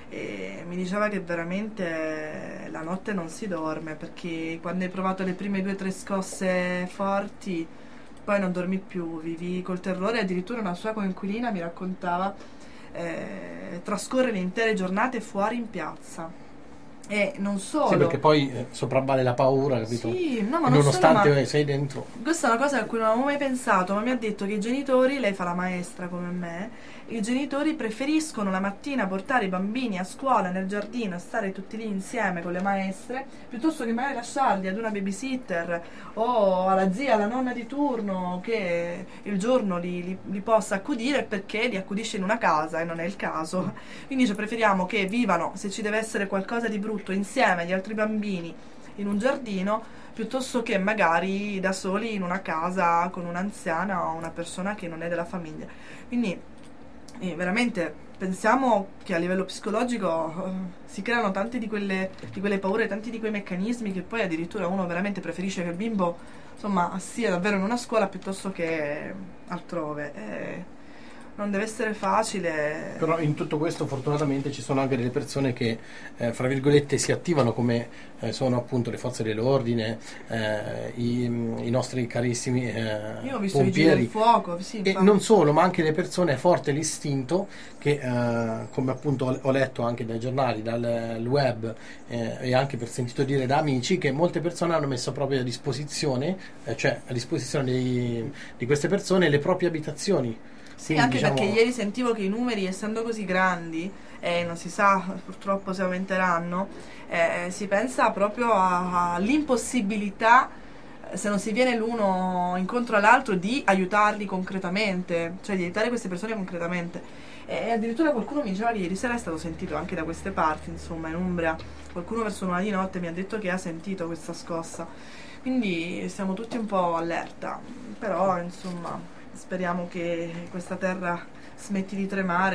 Speaker 4: e mi diceva che veramente la notte non si dorme perché quando hai provato le prime due o tre scosse forti poi non dormi più, vivi col terrore. Addirittura una sua coinquilina mi raccontava eh, trascorre le intere giornate fuori in piazza. E non solo.
Speaker 2: Sì, perché poi eh, sopravvale la paura, capito?
Speaker 4: Sì, no, ma non
Speaker 2: Nonostante
Speaker 4: solo, ma
Speaker 2: sei dentro.
Speaker 4: questa è una cosa a cui non avevo mai pensato, ma mi ha detto che i genitori, lei fa la maestra come me, i genitori preferiscono la mattina portare i bambini a scuola, nel giardino, stare tutti lì insieme con le maestre, piuttosto che magari lasciarli ad una babysitter o alla zia, alla nonna di turno che il giorno li, li, li possa accudire, perché li accudisce in una casa e non è il caso. Quindi cioè, preferiamo che vivano, se ci deve essere qualcosa di brutto, insieme agli altri bambini in un giardino, piuttosto che magari da soli in una casa con un'anziana o una persona che non è della famiglia. Quindi eh, veramente pensiamo che a livello psicologico eh, si creano tante di quelle, di quelle paure, tanti di quei meccanismi che poi addirittura uno veramente preferisce che il bimbo insomma sia davvero in una scuola piuttosto che altrove. Eh, non deve essere facile.
Speaker 2: Però in tutto questo fortunatamente ci sono anche delle persone che eh, fra virgolette si attivano, come eh, sono appunto le forze dell'ordine, eh, i, i nostri carissimi eh,
Speaker 4: Io ho visto i vigili del
Speaker 2: pompieri,
Speaker 4: fuoco, sì,
Speaker 2: e
Speaker 4: infatti.
Speaker 2: non solo, ma anche le persone forte l'istinto che eh, come appunto ho- ho letto anche dai giornali, dal web eh, e anche per sentito dire da amici, che molte persone hanno messo proprio a disposizione, eh, cioè a disposizione dei- di queste persone le proprie abitazioni.
Speaker 4: Sì,
Speaker 2: Quindi,
Speaker 4: anche
Speaker 2: diciamo,
Speaker 4: perché ieri sentivo che i numeri, essendo così grandi, e non si sa purtroppo se aumenteranno, eh, si pensa proprio a- all'impossibilità, eh, se non si viene l'uno incontro all'altro, di aiutarli concretamente, cioè di aiutare queste persone concretamente. E addirittura qualcuno mi diceva che ieri sera è stato sentito anche da queste parti, insomma, in Umbria. Qualcuno verso l'una di notte mi ha detto che ha sentito questa scossa. Quindi siamo tutti un po' allerta, però insomma speriamo che questa terra smetti di tremare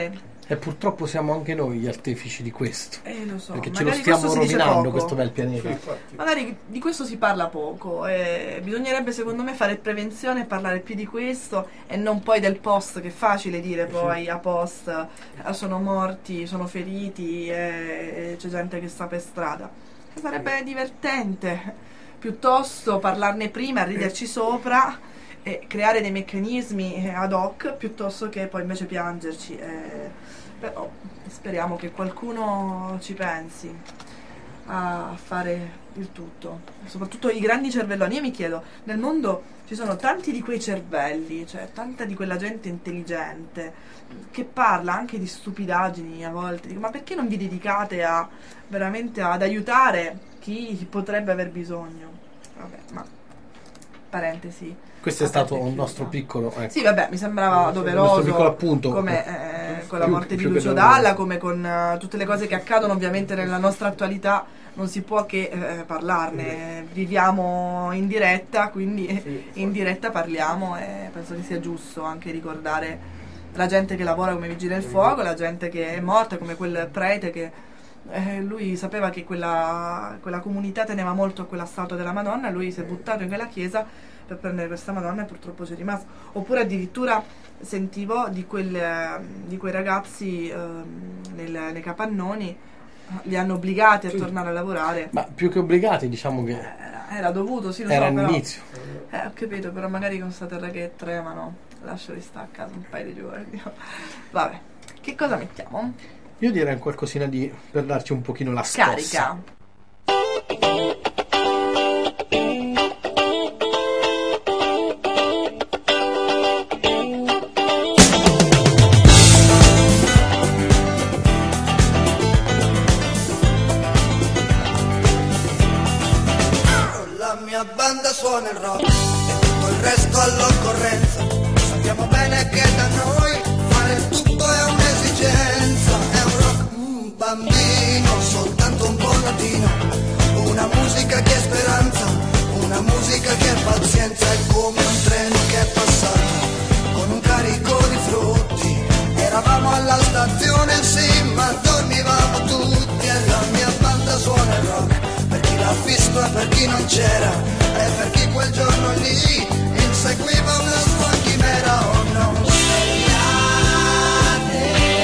Speaker 2: E purtroppo siamo anche noi gli artefici di questo.
Speaker 4: Eh, lo so,
Speaker 2: Perché ce lo
Speaker 4: magari
Speaker 2: stiamo
Speaker 4: questo si dice
Speaker 2: rovinando
Speaker 4: poco.
Speaker 2: questo bel pianeta.
Speaker 4: Magari di questo si parla poco e bisognerebbe secondo me fare prevenzione e parlare più di questo e non poi del post, che è facile dire poi a post eh, sono morti, sono feriti e, e c'è gente che sta per strada. Sarebbe divertente piuttosto parlarne prima, riderci sopra e creare dei meccanismi ad hoc piuttosto che poi invece piangerci. eh, Però speriamo che qualcuno ci pensi a fare il tutto, soprattutto i grandi cervelloni. Io mi chiedo, nel mondo ci sono tanti di quei cervelli, cioè tanta di quella gente intelligente che parla anche di stupidaggini a volte. Dico, ma perché non vi dedicate a veramente ad aiutare chi potrebbe aver bisogno? Vabbè, ma parentesi.
Speaker 2: Questo è stato un
Speaker 4: chiusa.
Speaker 2: nostro piccolo, ecco.
Speaker 4: Sì, vabbè, mi sembrava
Speaker 2: Un
Speaker 4: doveroso,
Speaker 2: piccolo appunto.
Speaker 4: come eh, con la
Speaker 2: Più-
Speaker 4: morte
Speaker 2: più
Speaker 4: di
Speaker 2: che
Speaker 4: Lucio
Speaker 2: doveroso.
Speaker 4: Dalla, come con eh, tutte le cose che accadono ovviamente nella nostra attualità, non si può che eh, parlarne. Viviamo in diretta, quindi in diretta parliamo e penso che sia giusto anche ricordare la gente che lavora come vigile del fuoco, la gente che è morta, come quel prete che eh, lui sapeva che quella, quella comunità teneva molto a quella statua della Madonna, lui si è buttato in quella chiesa per prendere questa Madonna e purtroppo c'è rimasto. Oppure addirittura sentivo di, quel, eh, di quei ragazzi eh, nel- nei capannoni, eh, li hanno obbligati a tornare a lavorare.
Speaker 2: Ma più che obbligati, diciamo che
Speaker 4: Era, era dovuto, sì, lo
Speaker 2: era
Speaker 4: so, però,
Speaker 2: all'inizio.
Speaker 4: eh, ho capito, però magari con sta terra che tremano lascio restare a casa un paio di giorni. Vabbè, che cosa mettiamo?
Speaker 2: Io direi un qualcosina di per darci un pochino la scossa.
Speaker 4: Carica.
Speaker 7: La mia banda suona il rock e tutto il resto all'occorrenza. Sappiamo bene che da noi fare tutto è un'esigenza. È un rock un bambino, soltanto un po' latino. Una musica che è speranza, una musica che è pazienza. È come un treno che è passato con un carico di frutti. Eravamo alla stazione, sì, ma dormivamo tutti. E la mia banda suona il rock per chi l'ha visto e per chi non c'era, e per chi quel giorno lì inseguiva una sua chimera. Oh, non svegliate,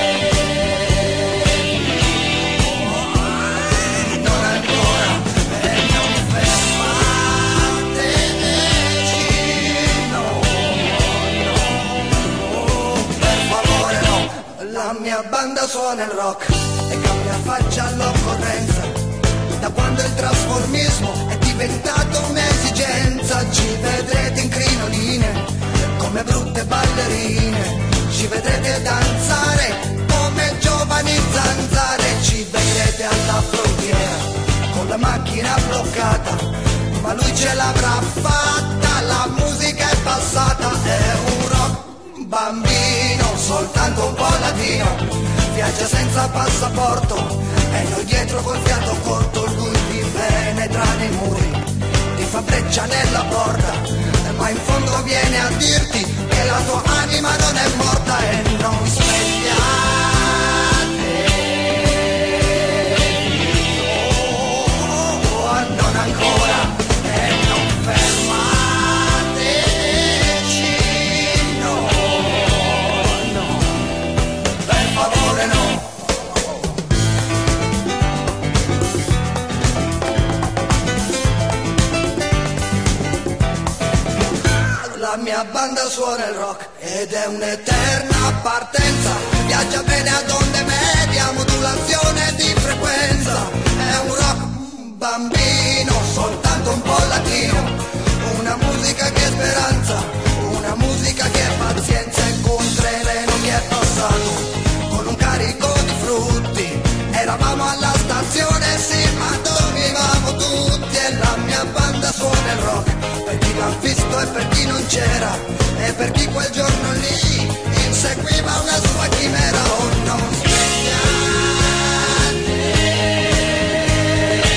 Speaker 7: non ancora, e non fermateci, no, no, per favore no. La mia banda suona il rock e cambia faccia all'occorrenza. Da quando il trasformismo è diventato un'esigenza, ci vedrete in crinoline come brutte ballerine, ci vedrete danzare come giovani zanzare, ci vedrete alla frontiera con la macchina bloccata, ma lui ce l'avrà fatta, la musica è passata, è un rock bambino, soltanto un po' latino, viaggia senza passaporto e noi dietro col fiato corto, lui ti penetra nei muri, ti fa breccia nella porta, ma in fondo viene a dirti che la tua anima non è morta. E non svegliate, oh, non ancora, e non fermateci, no, no, per favore no. La mia banda suona il rock ed è un'eterna partenza, viaggia bene ad onde medie, a modulazione di frequenza. È un rock bambino, soltanto un po' latino, una musica che è speranza, una musica che è pazienza. E con un treno che è passato con un carico di frutti, eravamo alla stazione, sì, ma dormivamo tutti. E la mia banda suona il rock per chi l'ha visto e per chi non c'era, e per chi quel giorno lì inseguiva una sua chimera. Oh, non svegliate,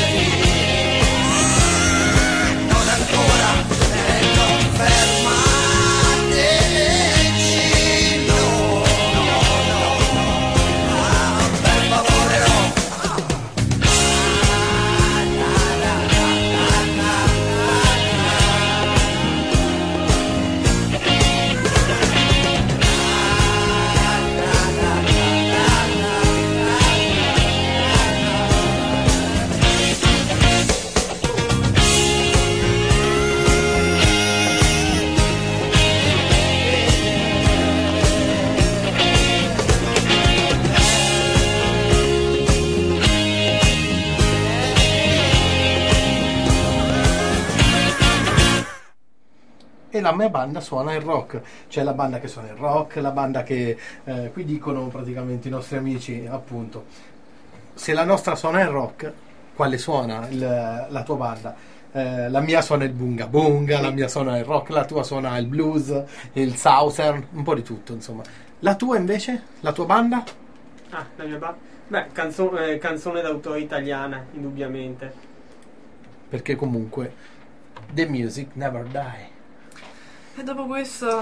Speaker 7: non ancora, e non fermate.
Speaker 2: mia banda suona il rock. C'è la banda che suona il rock, la banda che eh, qui dicono praticamente i nostri amici, appunto, se la nostra suona il rock, quale suona il, la tua banda? Eh, la mia suona il bunga bunga, la mia suona il rock, la tua suona il blues, il southern, un po' di tutto, insomma. La tua invece? La tua banda?
Speaker 3: Ah, la mia banda? Beh, canzone, eh, canzone d'autore italiana, indubbiamente.
Speaker 2: Perché comunque the music never die.
Speaker 4: E dopo questo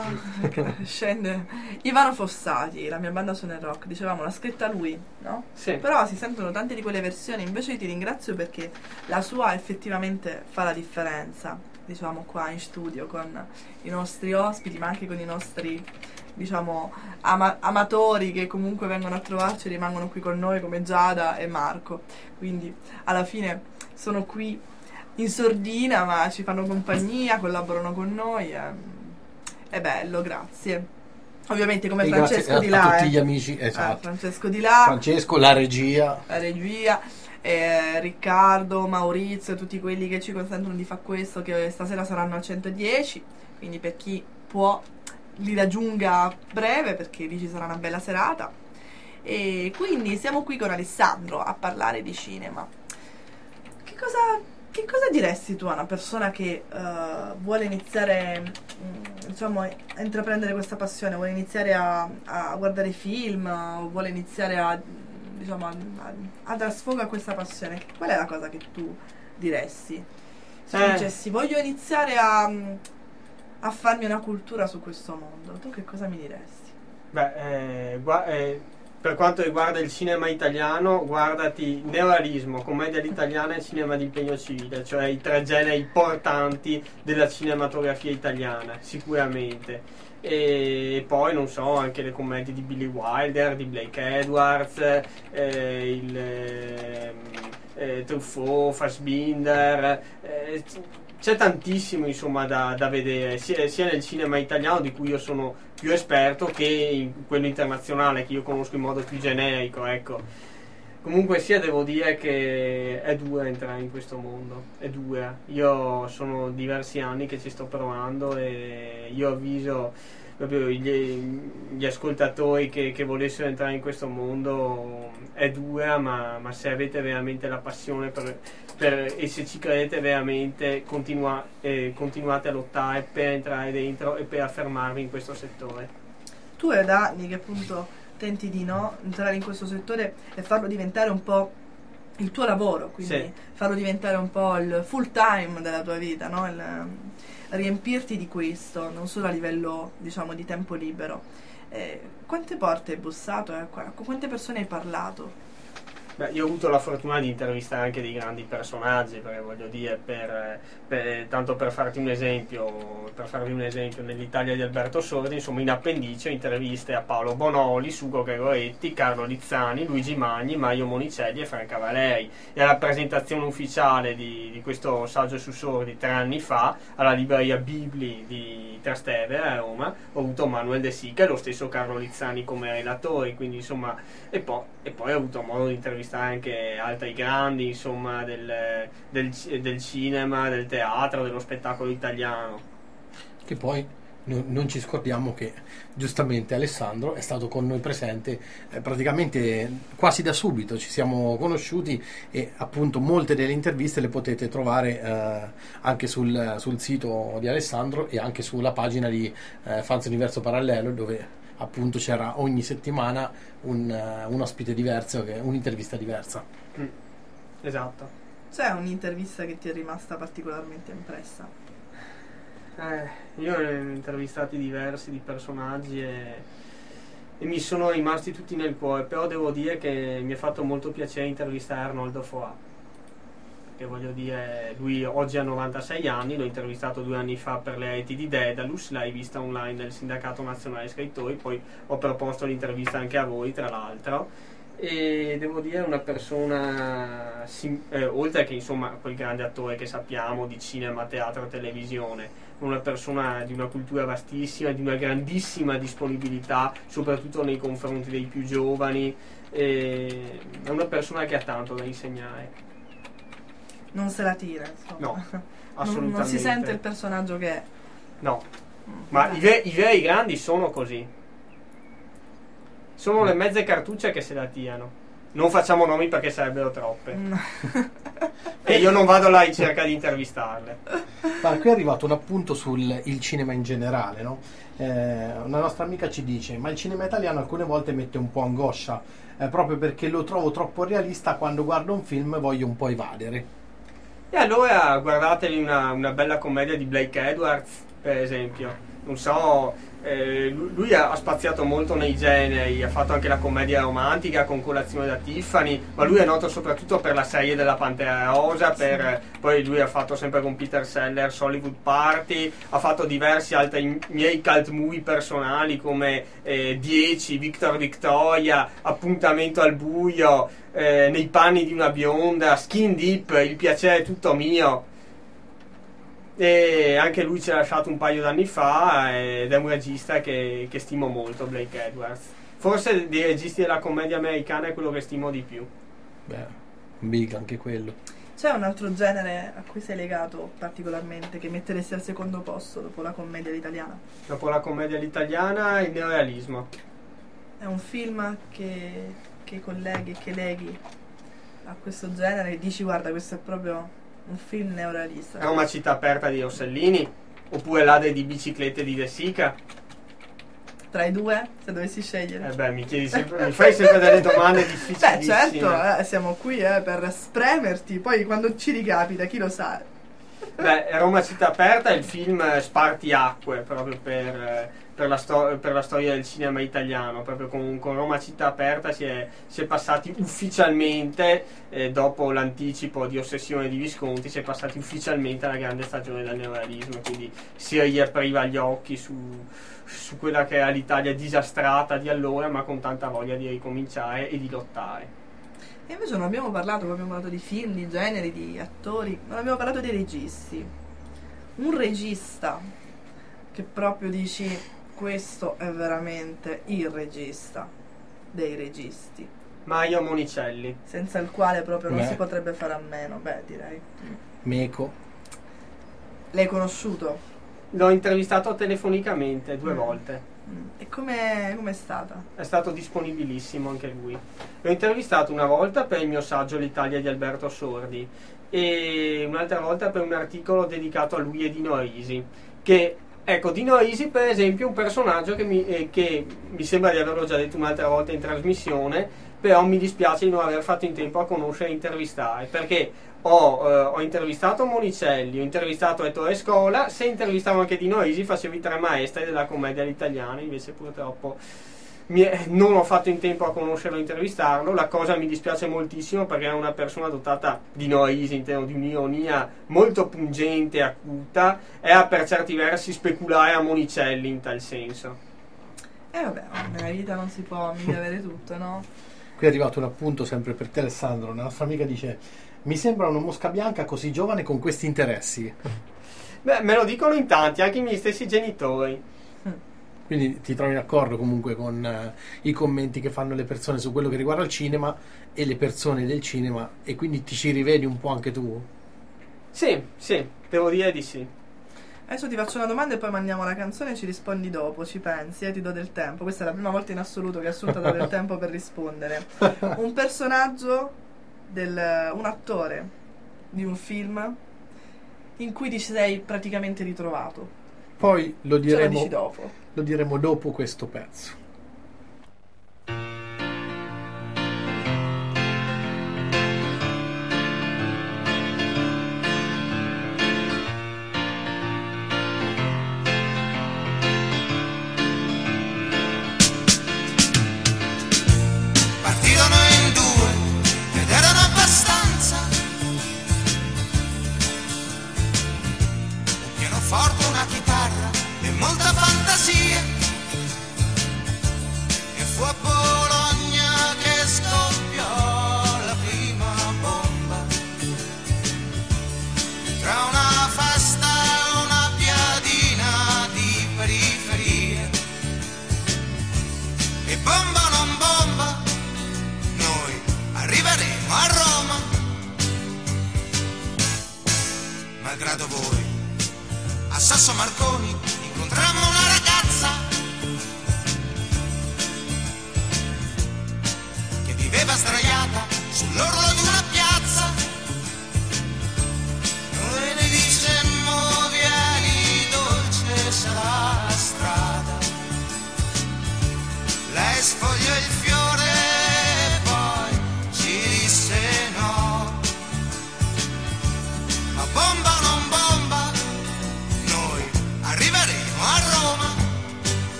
Speaker 4: scende Ivano Fossati, la mia banda suona il rock, dicevamo l'ha scritta lui, no?
Speaker 3: Sì.
Speaker 4: Però si sentono tante di quelle versioni, invece io ti ringrazio perché la sua effettivamente fa la differenza, diciamo qua in studio con i nostri ospiti, ma anche con i nostri, diciamo, ama- amatori che comunque vengono a trovarci e rimangono qui con noi come Giada e Marco, quindi alla fine sono qui in sordina ma ci fanno compagnia, collaborano con noi, e... è bello, grazie. Ovviamente come
Speaker 2: E
Speaker 4: Francesco
Speaker 2: grazie
Speaker 4: Di
Speaker 2: a,
Speaker 4: là,
Speaker 2: a tutti
Speaker 4: eh.
Speaker 2: gli amici,
Speaker 4: Eh,
Speaker 2: esatto.
Speaker 4: Francesco Di là,
Speaker 2: Francesco, la regia.
Speaker 4: la regia, eh, Riccardo, Maurizio, tutti quelli che ci consentono di fare questo, che stasera saranno al centodieci, quindi per chi può li raggiunga a breve perché lì ci sarà una bella serata. E quindi siamo qui con Alessandro a parlare di cinema. Che cosa... Che cosa diresti tu a una persona che uh, vuole iniziare, mh, diciamo, a intraprendere questa passione, vuole iniziare a, a guardare film, o vuole iniziare a, diciamo, a, a, a dar sfogo a questa passione? Qual è la cosa che tu diresti? Se
Speaker 3: Eh.
Speaker 4: dicessi voglio iniziare a, a farmi una cultura su questo mondo, tu che cosa mi diresti?
Speaker 3: Beh, eh, gua- eh, per quanto riguarda il cinema italiano, guardati neorealismo, commedia all'italiana e cinema di impegno civile, cioè i tre generi portanti della cinematografia italiana, sicuramente. E poi, non so, anche le commedie di Billy Wilder, di Blake Edwards, eh, il eh, eh, Truffaut, Fassbinder, eh, c'è tantissimo insomma da, da vedere, sia, sia nel cinema italiano, di cui io sono più esperto, che in quello internazionale, che io conosco in modo più generico, ecco. Comunque sia, devo dire che è dura entrare in questo mondo, è dura. Io sono diversi anni che ci sto provando e io avviso proprio gli, gli ascoltatori che, che volessero entrare in questo mondo, è dura, ma, ma se avete veramente la passione per, per, e se ci credete veramente, continua, eh, continuate a lottare per entrare dentro e per affermarvi in questo settore.
Speaker 4: Tu è da anni che appunto tenti di no, entrare in questo settore e farlo diventare un po' il tuo lavoro, quindi
Speaker 3: Sì.
Speaker 4: farlo diventare un po' il full time della tua vita, no? Il, riempirti di questo, non solo a livello, diciamo, di tempo libero. Eh, quante porte hai bussato? Eh? Con quante persone hai parlato?
Speaker 3: Beh, io ho avuto la fortuna di intervistare anche dei grandi personaggi, perché voglio dire, per, per, tanto per farti un esempio, per farvi un esempio, nell'Italia di Alberto Sordi, insomma, in appendice interviste a Paolo Bonoli, Sugo Gregoretti, Carlo Lizzani, Luigi Magni, Mario Monicelli e Franca Valeri. E alla presentazione ufficiale di, di questo saggio su Sordi tre anni fa, alla libreria Bibli di Trastevere a Roma, ho avuto Manuel De Sica e lo stesso Carlo Lizzani come relatori, quindi insomma, e poi, e poi ho avuto modo di intervistare anche altri grandi, insomma, del, del, del cinema, del teatro, dello spettacolo italiano.
Speaker 2: Che poi no, non ci scordiamo che giustamente Alessandro è stato con noi presente eh, praticamente quasi da subito, ci siamo conosciuti e appunto molte delle interviste le potete trovare eh, anche sul, sul sito di Alessandro e anche sulla pagina di eh, Fans Universo Parallelo, dove appunto c'era ogni settimana un, uh, un ospite diverso, che, un'intervista diversa.
Speaker 3: Mm. Esatto.
Speaker 4: C'è un'intervista che ti è rimasta particolarmente impressa?
Speaker 3: Eh, io ne ho intervistati diversi di personaggi e, e mi sono rimasti tutti nel cuore, però devo dire che mi ha fatto molto piacere intervistare Arnoldo Foà, che voglio dire, lui oggi ha novantasei anni, l'ho intervistato due anni fa per le reti di Daedalus, l'hai vista online del Sindacato Nazionale Scrittori, poi ho proposto l'intervista anche a voi tra l'altro, e devo dire una persona sim- eh, oltre che insomma quel grande attore che sappiamo di cinema, teatro, televisione, una persona di una cultura vastissima, di una grandissima disponibilità soprattutto nei confronti dei più giovani, e è una persona che ha tanto da insegnare.
Speaker 4: Non se la tira, insomma.
Speaker 3: No,
Speaker 4: non,
Speaker 3: assolutamente.
Speaker 4: non si sente il personaggio che è.
Speaker 3: No, Ma i, ve- i veri grandi sono così. Sono le mezze cartucce che se la tiano. Non facciamo nomi perché sarebbero troppe.
Speaker 4: No.
Speaker 3: E io non vado alla ricerca di intervistarle.
Speaker 2: Ma qui è arrivato un appunto sul il cinema in generale, no? Eh, una nostra amica ci dice: ma il cinema italiano alcune volte mette un po' angoscia, eh, proprio perché lo trovo troppo realista. Quando guardo un film voglio un po' evadere.
Speaker 3: E allora guardatevi una, una bella commedia di Blake Edwards, per esempio. Non so, eh, lui, lui ha, ha spaziato molto nei generi, ha fatto anche la commedia romantica con Colazione da Tiffany, ma lui è noto soprattutto per la serie della Pantera Rosa, per, poi lui ha fatto sempre con Peter Sellers Hollywood Party, ha fatto diversi altri miei cult movie personali come eh, dieci, Victor Victoria, Appuntamento al buio, eh, Nei panni di una bionda, Skin Deep, Il piacere è tutto mio. E anche lui ci ha lasciato un paio d'anni fa ed è un regista che, che stimo molto, Blake Edwards. Forse dei registi della commedia americana è quello che stimo di più.
Speaker 2: Beh, big anche quello.
Speaker 4: C'è un altro genere a cui sei legato particolarmente, che metteresti al secondo posto dopo la commedia all'italiana?
Speaker 3: Dopo la commedia all'italiana, il neorealismo.
Speaker 4: È un film che, che colleghi e che leghi a questo genere e dici guarda, questo è proprio un film neorealista.
Speaker 3: Roma città aperta di Rossellini, oppure Ladri di biciclette di De Sica.
Speaker 4: Tra i due, se dovessi scegliere.
Speaker 3: Eh beh, mi chiedi sempre, mi fai sempre delle domande
Speaker 4: Beh,
Speaker 3: difficilissime.
Speaker 4: certo, eh, siamo qui eh, per spremerti, poi quando ci ricapita, chi lo sa.
Speaker 3: Beh, Roma città aperta è il film spartiacque proprio per, per, la, sto- per la storia del cinema italiano. Proprio con, con Roma città aperta si è, si è passati ufficialmente, eh, dopo l'anticipo di Ossessione di Visconti, si è passati ufficialmente alla grande stagione del neorealismo. Quindi si riapriva gli occhi su, su quella che era l'Italia disastrata di allora, ma con tanta voglia di ricominciare e di lottare.
Speaker 4: E invece non abbiamo parlato, abbiamo parlato di film, di generi, di attori, non abbiamo parlato dei registi. Un regista che proprio dici questo è veramente il regista dei registi,
Speaker 3: Mario Monicelli.
Speaker 4: senza il quale proprio non
Speaker 2: Beh.
Speaker 4: si potrebbe fare a meno. Beh, direi.
Speaker 2: Meco.
Speaker 4: L'hai conosciuto?
Speaker 3: L'ho intervistato telefonicamente due
Speaker 4: Mm.
Speaker 3: volte.
Speaker 4: Mm. E come è stata?
Speaker 3: È stato disponibilissimo anche lui. L'ho intervistato una volta per il mio saggio L'Italia di Alberto Sordi e un'altra volta per un articolo dedicato a lui e Dino Risi. Che, ecco, Dino Risi per esempio è un personaggio che mi, eh, che mi sembra di averlo già detto un'altra volta in trasmissione, però mi dispiace di non aver fatto in tempo a conoscere e intervistare, perché ho, eh, ho intervistato Monicelli, ho intervistato Ettore Scola. Se intervistavo anche Dino Risi facevo i tre maestri della commedia all'italiana, invece purtroppo mi è, non ho fatto in tempo a conoscerlo e intervistarlo. La cosa mi dispiace moltissimo perché è una persona dotata, Dino Risi, intendo, di un'ironia molto pungente e acuta, e a per certi versi speculare a Monicelli in tal senso.
Speaker 4: E eh vabbè, nella vita non si può mica avere tutto, no?
Speaker 2: Qui è arrivato un appunto sempre per te, Alessandro. Una nostra amica dice: mi sembra una mosca bianca così giovane con questi interessi.
Speaker 3: Beh, me lo dicono in tanti, anche i miei stessi genitori.
Speaker 2: Quindi ti trovi d'accordo comunque con eh, i commenti che fanno le persone su quello che riguarda il cinema e le persone del cinema, e quindi ti ci rivedi un po' anche tu?
Speaker 3: Sì, sì, devo dire di sì.
Speaker 4: Adesso ti faccio una domanda e poi mandiamo la canzone e ci rispondi dopo, ci pensi, eh, ti do del tempo. Questa è la prima volta in assoluto che Assunta dà del tempo per rispondere. Un personaggio, del, un attore di un film in cui ti sei praticamente ritrovato.
Speaker 2: Poi lo
Speaker 4: Ce lo
Speaker 2: diremo,
Speaker 4: dici dopo.
Speaker 2: lo diremo dopo questo pezzo.
Speaker 7: Partirono in due ed erano abbastanza. Un pianoforte, una chitarra e molta fantasia. E fu a Bologna che scoppiò la prima bomba. Tra una festa e una piadina di periferia. E bomba o non bomba, noi arriveremo a Roma, malgrado voi. A Sasso Marconi incontrammo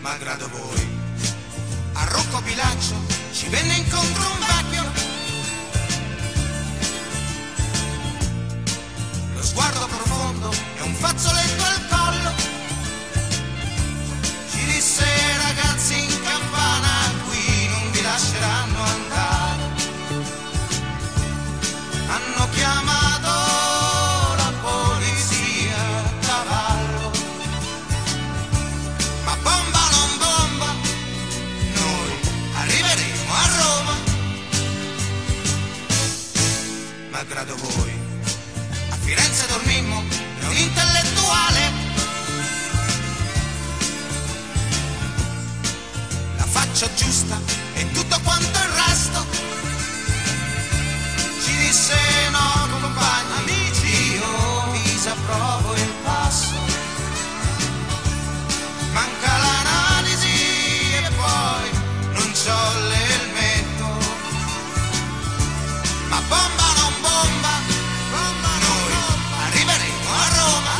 Speaker 7: malgrado voi. A Rocco Pilaccio ci venne incontro un vecchio, lo sguardo profondo e un fazzoletto al collo. Ci disse: ragazzi in campana qui non vi lasceranno andare. Hanno chiamato la polizia a cavallo, ma bomba non bomba, noi arriveremo a Roma, malgrado voi. A Firenze dormimmo e un intellettuale, la faccia giusta e tutto quanto il resto, ci disse: no compagni, amici, io vi disapprovo il passo, manca l'analisi e poi non c'ho l'elmetto, ma bomba non bomba, bomba noi arriveremo a Roma,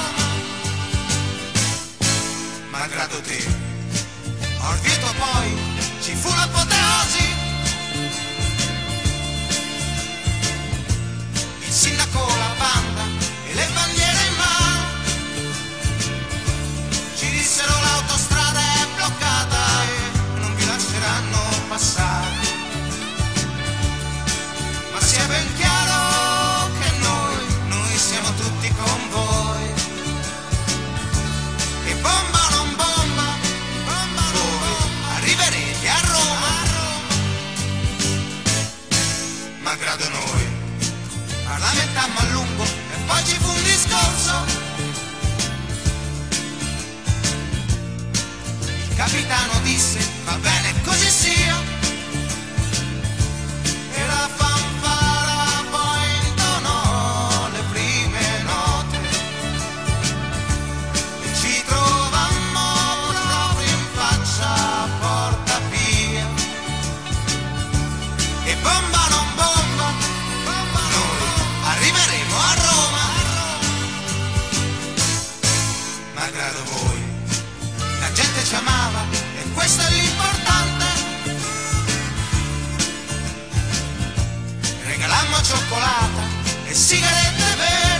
Speaker 7: malgrado te. Orvieto poi ci fu l'apoteosi, il sindaco, la banda e le bandiere in mano, ci dissero: l'autostrada è bloccata e non vi lasceranno passare. Ma sia ben chiaro che noi, noi siamo tutti con voi. E bomba non bomba, bomba voi arriverete a Roma, malgrado noi. Parlamentammo a lungo e poi ci fu un discorso. Il capitano disse: va bene così sia. E la fanfara poi intonò le prime note e ci trovammo proprio in faccia a Porta Pia. E bomba non bomba, bomba noi arriveremo a Roma, malgrado voi. La gente ci amava e questo è l'importante. Regalammo cioccolata e sigarette vere,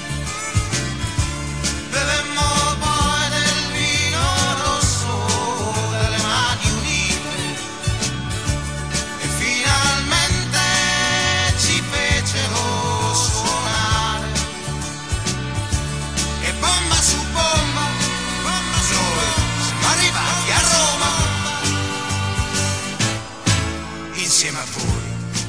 Speaker 7: bevemmo poi del vino rosso delle Mani Unite e finalmente ci fecero suonare. E bomba su bomba, bomba su noi siamo arrivati a Roma, insieme a voi.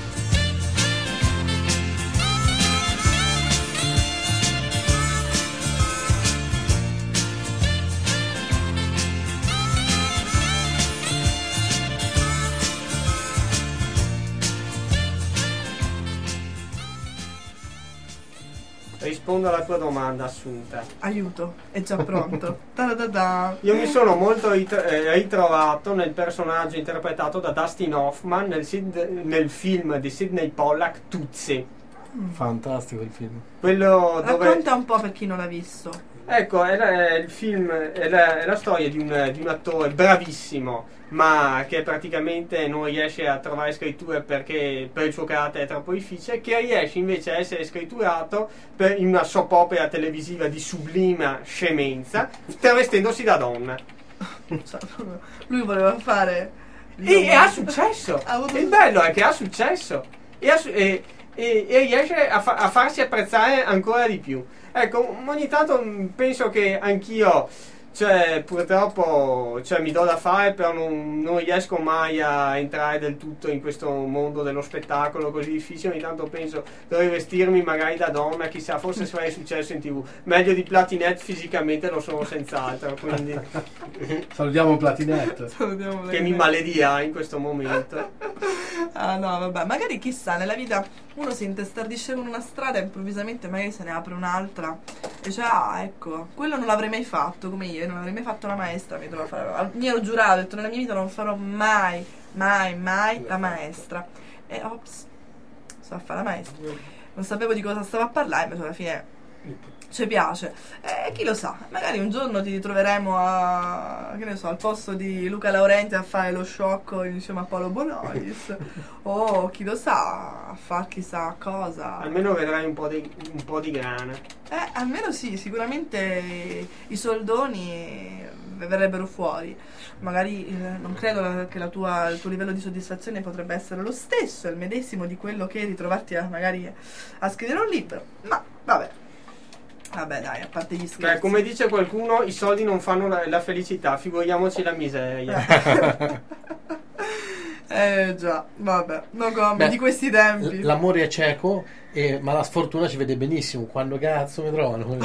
Speaker 3: Rispondo alla tua domanda, Assunta.
Speaker 4: Aiuto, è già pronto. Ta-da-da-da.
Speaker 3: Io mi sono molto rit- eh, ritrovato nel personaggio interpretato da Dustin Hoffman nel, Sid- nel film di Sidney Pollack, Tootsie.
Speaker 2: Fantastico il film.
Speaker 3: Quello dove...
Speaker 4: Racconta un po' per chi non l'ha visto.
Speaker 3: Ecco, è, la- è il film, è la, è la storia di un, di un attore bravissimo, ma che praticamente non riesce a trovare scritture perché per il suo carattere è troppo difficile, che riesce invece a essere scritturato per, in una soap opera televisiva di sublime scemenza, travestendosi da donna.
Speaker 4: Cioè, lui voleva fare...
Speaker 3: E, e ha successo!
Speaker 4: Ha avuto-
Speaker 3: Il bello è che ha successo! E, ha su- e- e- e riesce a, fa- a farsi apprezzare ancora di più. Ecco, ogni tanto mh, penso che anch'io, cioè, purtroppo, cioè, mi do da fare, però non, non riesco mai a entrare del tutto in questo mondo dello spettacolo così difficile. Ogni tanto penso, dovrei vestirmi magari da donna, chissà, forse farei successo in tv. Meglio di Platinette fisicamente lo sono senz'altro, quindi
Speaker 2: Salutiamo Platinette.
Speaker 4: Salutiamo
Speaker 3: che
Speaker 4: lei.
Speaker 3: mi maledirà in questo momento.
Speaker 4: Ah no, vabbè, magari chissà, nella vita uno si intestardisce con una strada e improvvisamente magari se ne apre un'altra e dice: ah, ecco, quello non l'avrei mai fatto, come io, non avrei mai fatto la maestra, mi, fare... mi ero giurato, ho detto nella mia vita non farò mai, mai, mai la maestra. E ops, sto a fare la maestra. Non sapevo di cosa stavo a parlare, ma alla fine ci piace. E chi lo sa, magari un giorno ti ritroveremo a, che ne so, al posto di Luca Laurenti a fare lo sciocco insieme a Paolo Bonolis o chi lo sa, a far chissà cosa.
Speaker 3: Almeno vedrai un po' di, un po' di grana.
Speaker 4: Eh, almeno sì, sicuramente i soldoni verrebbero fuori. Magari eh, non credo che la tua, il tuo livello di soddisfazione potrebbe essere lo stesso, il medesimo di quello che ritrovarti a, magari a scrivere un libro. Ma vabbè. Vabbè dai, a parte gli scherzi.
Speaker 3: Beh, come dice qualcuno, i soldi non fanno la, la felicità, figuriamoci la miseria.
Speaker 4: Eh già, vabbè, no come
Speaker 2: Beh,
Speaker 4: di questi tempi.
Speaker 2: L'amore è cieco, e, ma la sfortuna ci vede benissimo. Quando cazzo mi trovano?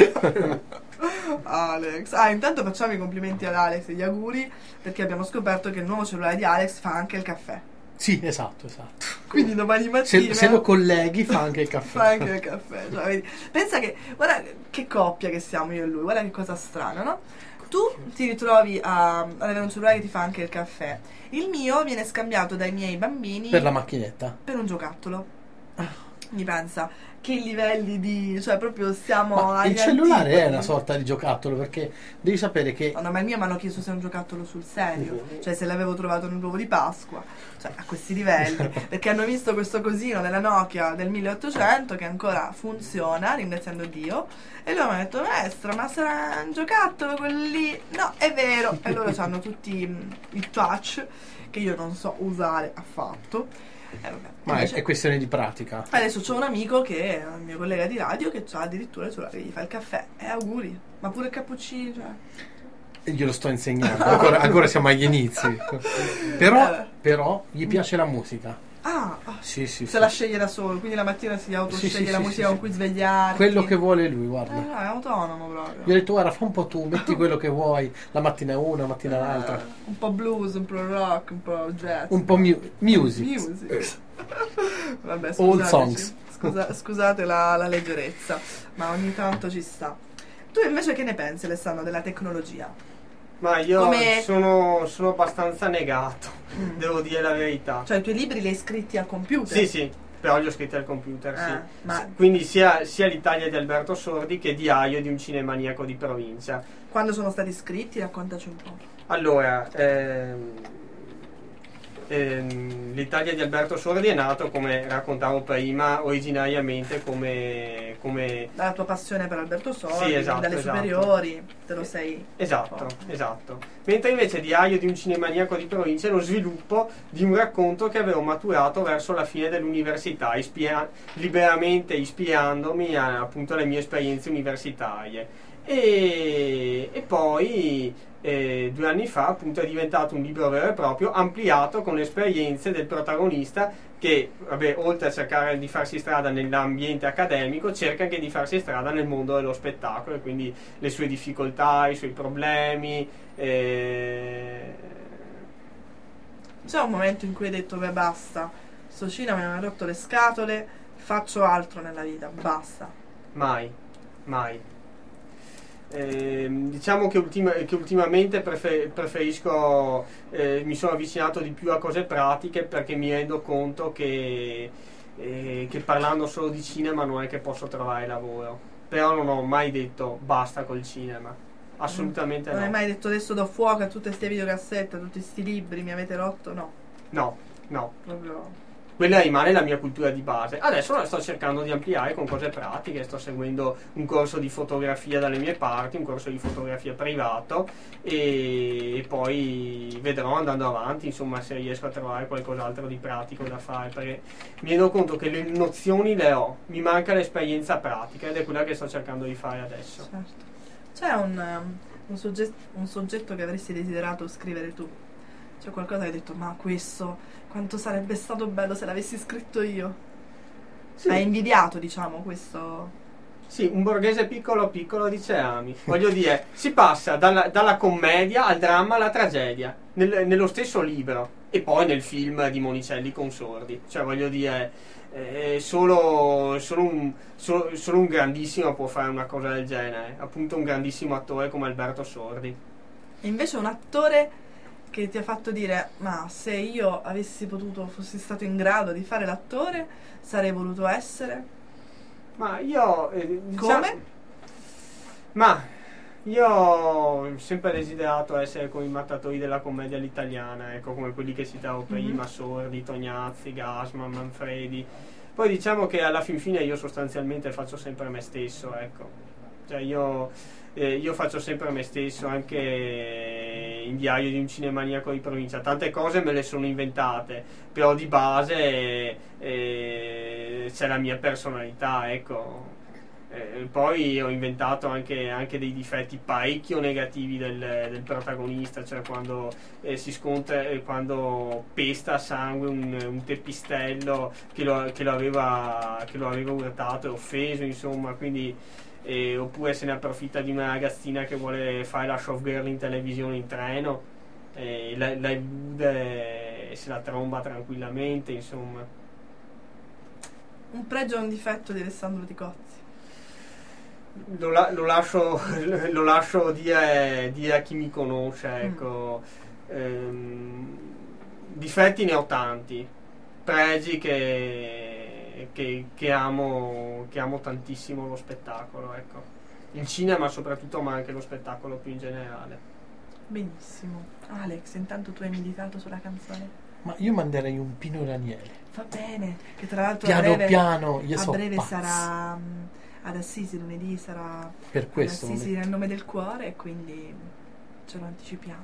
Speaker 4: Alex. Ah, intanto facciamo i complimenti ad Alex e gli auguri, perché abbiamo scoperto che il nuovo cellulare di Alex fa anche il caffè.
Speaker 2: Sì, esatto, esatto.
Speaker 4: Quindi domani mattina
Speaker 2: Se, se lo colleghi fa anche il caffè.
Speaker 4: fa anche il caffè. Cioè, vedi? Pensa che, guarda che coppia che siamo io e lui, guarda che cosa strana, no? Tu ti ritrovi a, ad avere un cellulare che ti fa anche il caffè. Il mio viene scambiato dai miei bambini
Speaker 2: Per la macchinetta.
Speaker 4: per un giocattolo. Mi pensa che livelli di, cioè proprio stiamo
Speaker 2: Ma
Speaker 4: agli
Speaker 2: il cellulare
Speaker 4: antipodi.
Speaker 2: è una sorta di giocattolo, perché devi sapere che
Speaker 4: No, no, ma il mio mi hanno chiesto se è un giocattolo sul serio, cioè se l'avevo trovato nell'uovo di Pasqua, cioè a questi livelli, perché hanno visto questo cosino nella Nokia del milleottocento che ancora funziona, ringraziando Dio, e loro mi hanno detto: maestra, ma sarà un giocattolo quello lì? No, è vero, e loro hanno tutti mh, il touch che io non so usare affatto. Eh, vabbè.
Speaker 2: ma è,
Speaker 4: Invece-
Speaker 2: è questione di pratica.
Speaker 4: Adesso c'ho un amico che è un mio collega di radio che ha addirittura il cellulare che gli fa il caffè. E auguri, ma pure il cappuccino, cioè.
Speaker 2: E glielo sto insegnando. Ancora, ancora siamo agli inizi. Però,
Speaker 4: Eh.
Speaker 2: però gli piace la musica.
Speaker 4: Ah, ah,
Speaker 2: Sì, sì,
Speaker 4: se
Speaker 2: sì.
Speaker 4: la sceglie da solo, quindi la mattina si autosceglie
Speaker 2: Sì, sì,
Speaker 4: la
Speaker 2: sì,
Speaker 4: musica
Speaker 2: sì,
Speaker 4: con
Speaker 2: sì.
Speaker 4: cui svegliarti.
Speaker 2: Quello che vuole lui,
Speaker 4: Eh,
Speaker 2: guarda.
Speaker 4: no, è autonomo proprio.
Speaker 2: Gli ho detto: guarda, fa un po' tu, metti quello che vuoi. La mattina una, la mattina l'altra.
Speaker 4: Eh, un po' blues, un po' rock, un po' jazz.
Speaker 2: Un po' mu- music.
Speaker 4: Music. Vabbè,
Speaker 2: Old
Speaker 4: scusateci.
Speaker 2: songs.
Speaker 4: Scusa- scusate la, la leggerezza, ma ogni tanto ci sta. Tu invece che ne pensi, Alessandro, della tecnologia?
Speaker 3: Ma io
Speaker 4: Come-
Speaker 3: sono, sono abbastanza negato,
Speaker 4: Mm.
Speaker 3: devo dire la verità.
Speaker 4: Cioè i tuoi libri li hai scritti al computer?
Speaker 3: Sì, sì, però li ho scritti al computer, sì.
Speaker 4: Ah, ma
Speaker 3: Quindi sia, sia l'Italia di Alberto Sordi che Diario di un cinemaniaco di provincia.
Speaker 4: quando sono stati scritti? Raccontaci un po'.
Speaker 3: Allora, ehm, ehm, l'Italia di Alberto Sordi è nato, come raccontavo prima, originariamente come... come
Speaker 4: Dalla tua passione per Alberto Sordi,
Speaker 3: Sì, esatto,
Speaker 4: dalle
Speaker 3: esatto.
Speaker 4: superiori, te lo sei...
Speaker 3: Esatto,
Speaker 4: Oh.
Speaker 3: esatto. Mentre invece Diario di un cinemaniaco di provincia è lo sviluppo di un racconto che avevo maturato verso la fine dell'università, ispira- liberamente ispirandomi a, appunto alle mie esperienze universitarie. E, e poi eh, due anni fa appunto è diventato un libro vero e proprio, ampliato con le esperienze del protagonista che, vabbè, oltre a cercare di farsi strada nell'ambiente accademico, cerca anche di farsi strada nel mondo dello spettacolo, e quindi le sue difficoltà, i suoi problemi. eh,
Speaker 4: C'è un momento in cui hai detto: beh, basta, sto cinema mi ha rotto le scatole, faccio altro nella vita, basta.
Speaker 3: Mai, mai. Ehm, diciamo che, ultima- che ultimamente prefe- preferisco, eh, mi sono avvicinato di più a cose pratiche, perché mi rendo conto che, eh, che parlando solo di cinema non è che posso trovare lavoro. Però non ho mai detto basta col cinema, assolutamente
Speaker 4: Non
Speaker 3: no.
Speaker 4: hai mai detto: adesso do fuoco a tutte queste videocassette, a tutti questi libri, mi avete rotto? No,
Speaker 3: No, no.
Speaker 4: proprio...
Speaker 3: Quella rimane la mia cultura di base. Adesso la sto cercando di ampliare con cose pratiche. Sto seguendo un corso di fotografia dalle mie parti, un corso di fotografia privato, e, e poi vedrò andando avanti, insomma, se riesco a trovare qualcos'altro di pratico da fare, perché mi rendo conto che le nozioni le ho, mi manca l'esperienza pratica, ed è quella che sto cercando di fare adesso.
Speaker 4: Certo. C'è un, um, un, soggetto, un soggetto che avresti desiderato scrivere tu? C'è qualcosa che hai detto: ma questo, quanto sarebbe stato bello se l'avessi scritto io?
Speaker 3: Sì.
Speaker 4: Hai invidiato, diciamo, questo...
Speaker 3: Sì, un borghese piccolo piccolo di Ceami. Voglio dire, si passa dalla, dalla commedia al dramma alla tragedia, nel- nello stesso libro, e poi nel film di Monicelli con Sordi. Cioè, voglio dire, eh, solo, solo, un, solo, solo un grandissimo può fare una cosa del genere. Appunto, un grandissimo attore come Alberto Sordi.
Speaker 4: E invece un attore che ti ha fatto dire: ma se io avessi potuto, fossi stato in grado di fare l'attore, sarei voluto essere...
Speaker 3: Ma io... eh, diciamo-
Speaker 4: Come?
Speaker 3: Ma io ho sempre desiderato essere come i mattatori della commedia all'italiana, ecco, come quelli che citavo prima, Sordi, Tognazzi, Gassman, Manfredi. Poi diciamo che alla fin fine io sostanzialmente faccio sempre me stesso, ecco. Cioè io, eh, io faccio sempre me stesso, anche in Diario di un cinemaniaco di provincia. Tante cose me le sono inventate, però di base eh, eh, c'è la mia personalità, ecco. Eh, poi ho inventato anche, anche dei difetti parecchio negativi del, del protagonista, cioè quando eh, si scontra, eh, quando pesta a sangue un, un teppistello che lo, che lo aveva che lo aveva urtato e offeso, insomma, quindi eh, oppure se ne approfitta di una ragazzina che vuole fare la shop girl in televisione in treno, eh, la, la illude e se la tromba tranquillamente, insomma.
Speaker 4: Un pregio e un difetto di Alessandro Di Cozzi.
Speaker 3: Lo, la, lo lascio, lo lascio dire, dire a chi mi conosce, ecco. Mm. Ehm, difetti ne ho tanti, pregi che, che, che, amo, che amo tantissimo lo spettacolo, ecco. Il cinema soprattutto, ma anche lo spettacolo più in generale.
Speaker 4: Benissimo. Alex, intanto tu hai meditato sulla canzone?
Speaker 2: Ma io manderei un Pino Daniele.
Speaker 4: Va bene, che tra l'altro
Speaker 2: Piano
Speaker 4: a breve,
Speaker 2: piano, io
Speaker 4: a
Speaker 2: so
Speaker 4: breve
Speaker 2: pazzo.
Speaker 4: sarà mh, ad Assisi, lunedì sarà
Speaker 2: Per questo
Speaker 4: ad Assisi
Speaker 2: non è-
Speaker 4: nel nome del cuore, e quindi ce lo anticipiamo.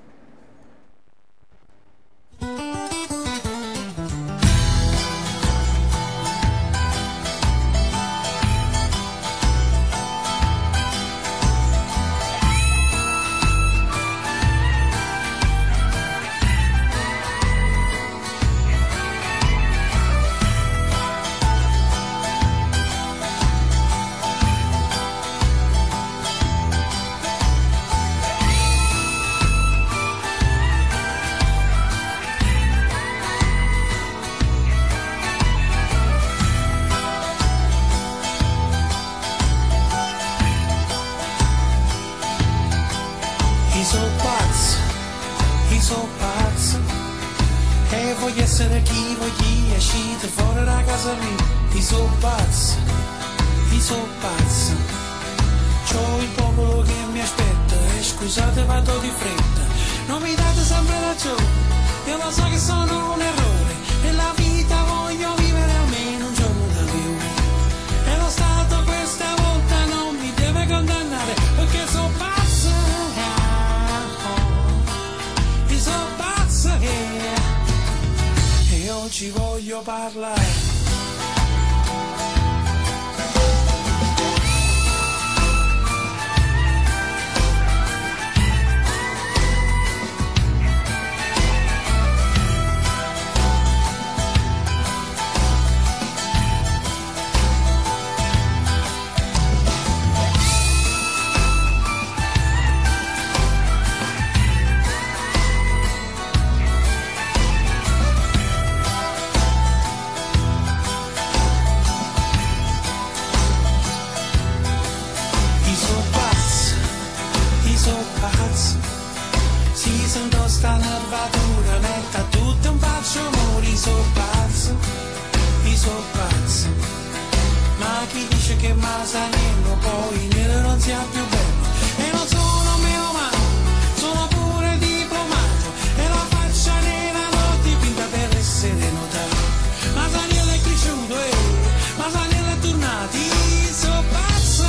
Speaker 8: Io sono pazzo, io sono pazzo, e voglio essere chi voglio, uscite fuori da casa mia. Io sono pazzo, io sono pazzo, c'ho il popolo che mi aspetta, e scusate vado di fretta, non mi date sempre ragione, io lo so che sono un errore, e la vita voglio vivere almeno un giorno da più, e lo Stato questa volta non mi deve condannare, perché sono pazzo. Io sono pazzo, yeah. E oggi voglio parlare. Io sono pazzo, io sono pazzo, si sento sta nervatura, metta tutto un faccio amore. Io sono pazzo, io sono pazzo, ma chi dice che Masaniello poi nero non sia più bello, e non sono meno male, sono pure diplomato, e la faccia nera non dipinta per essere notato. Masaniello è cresciuto, eh, Masaniello è tornato. Io sono pazzo,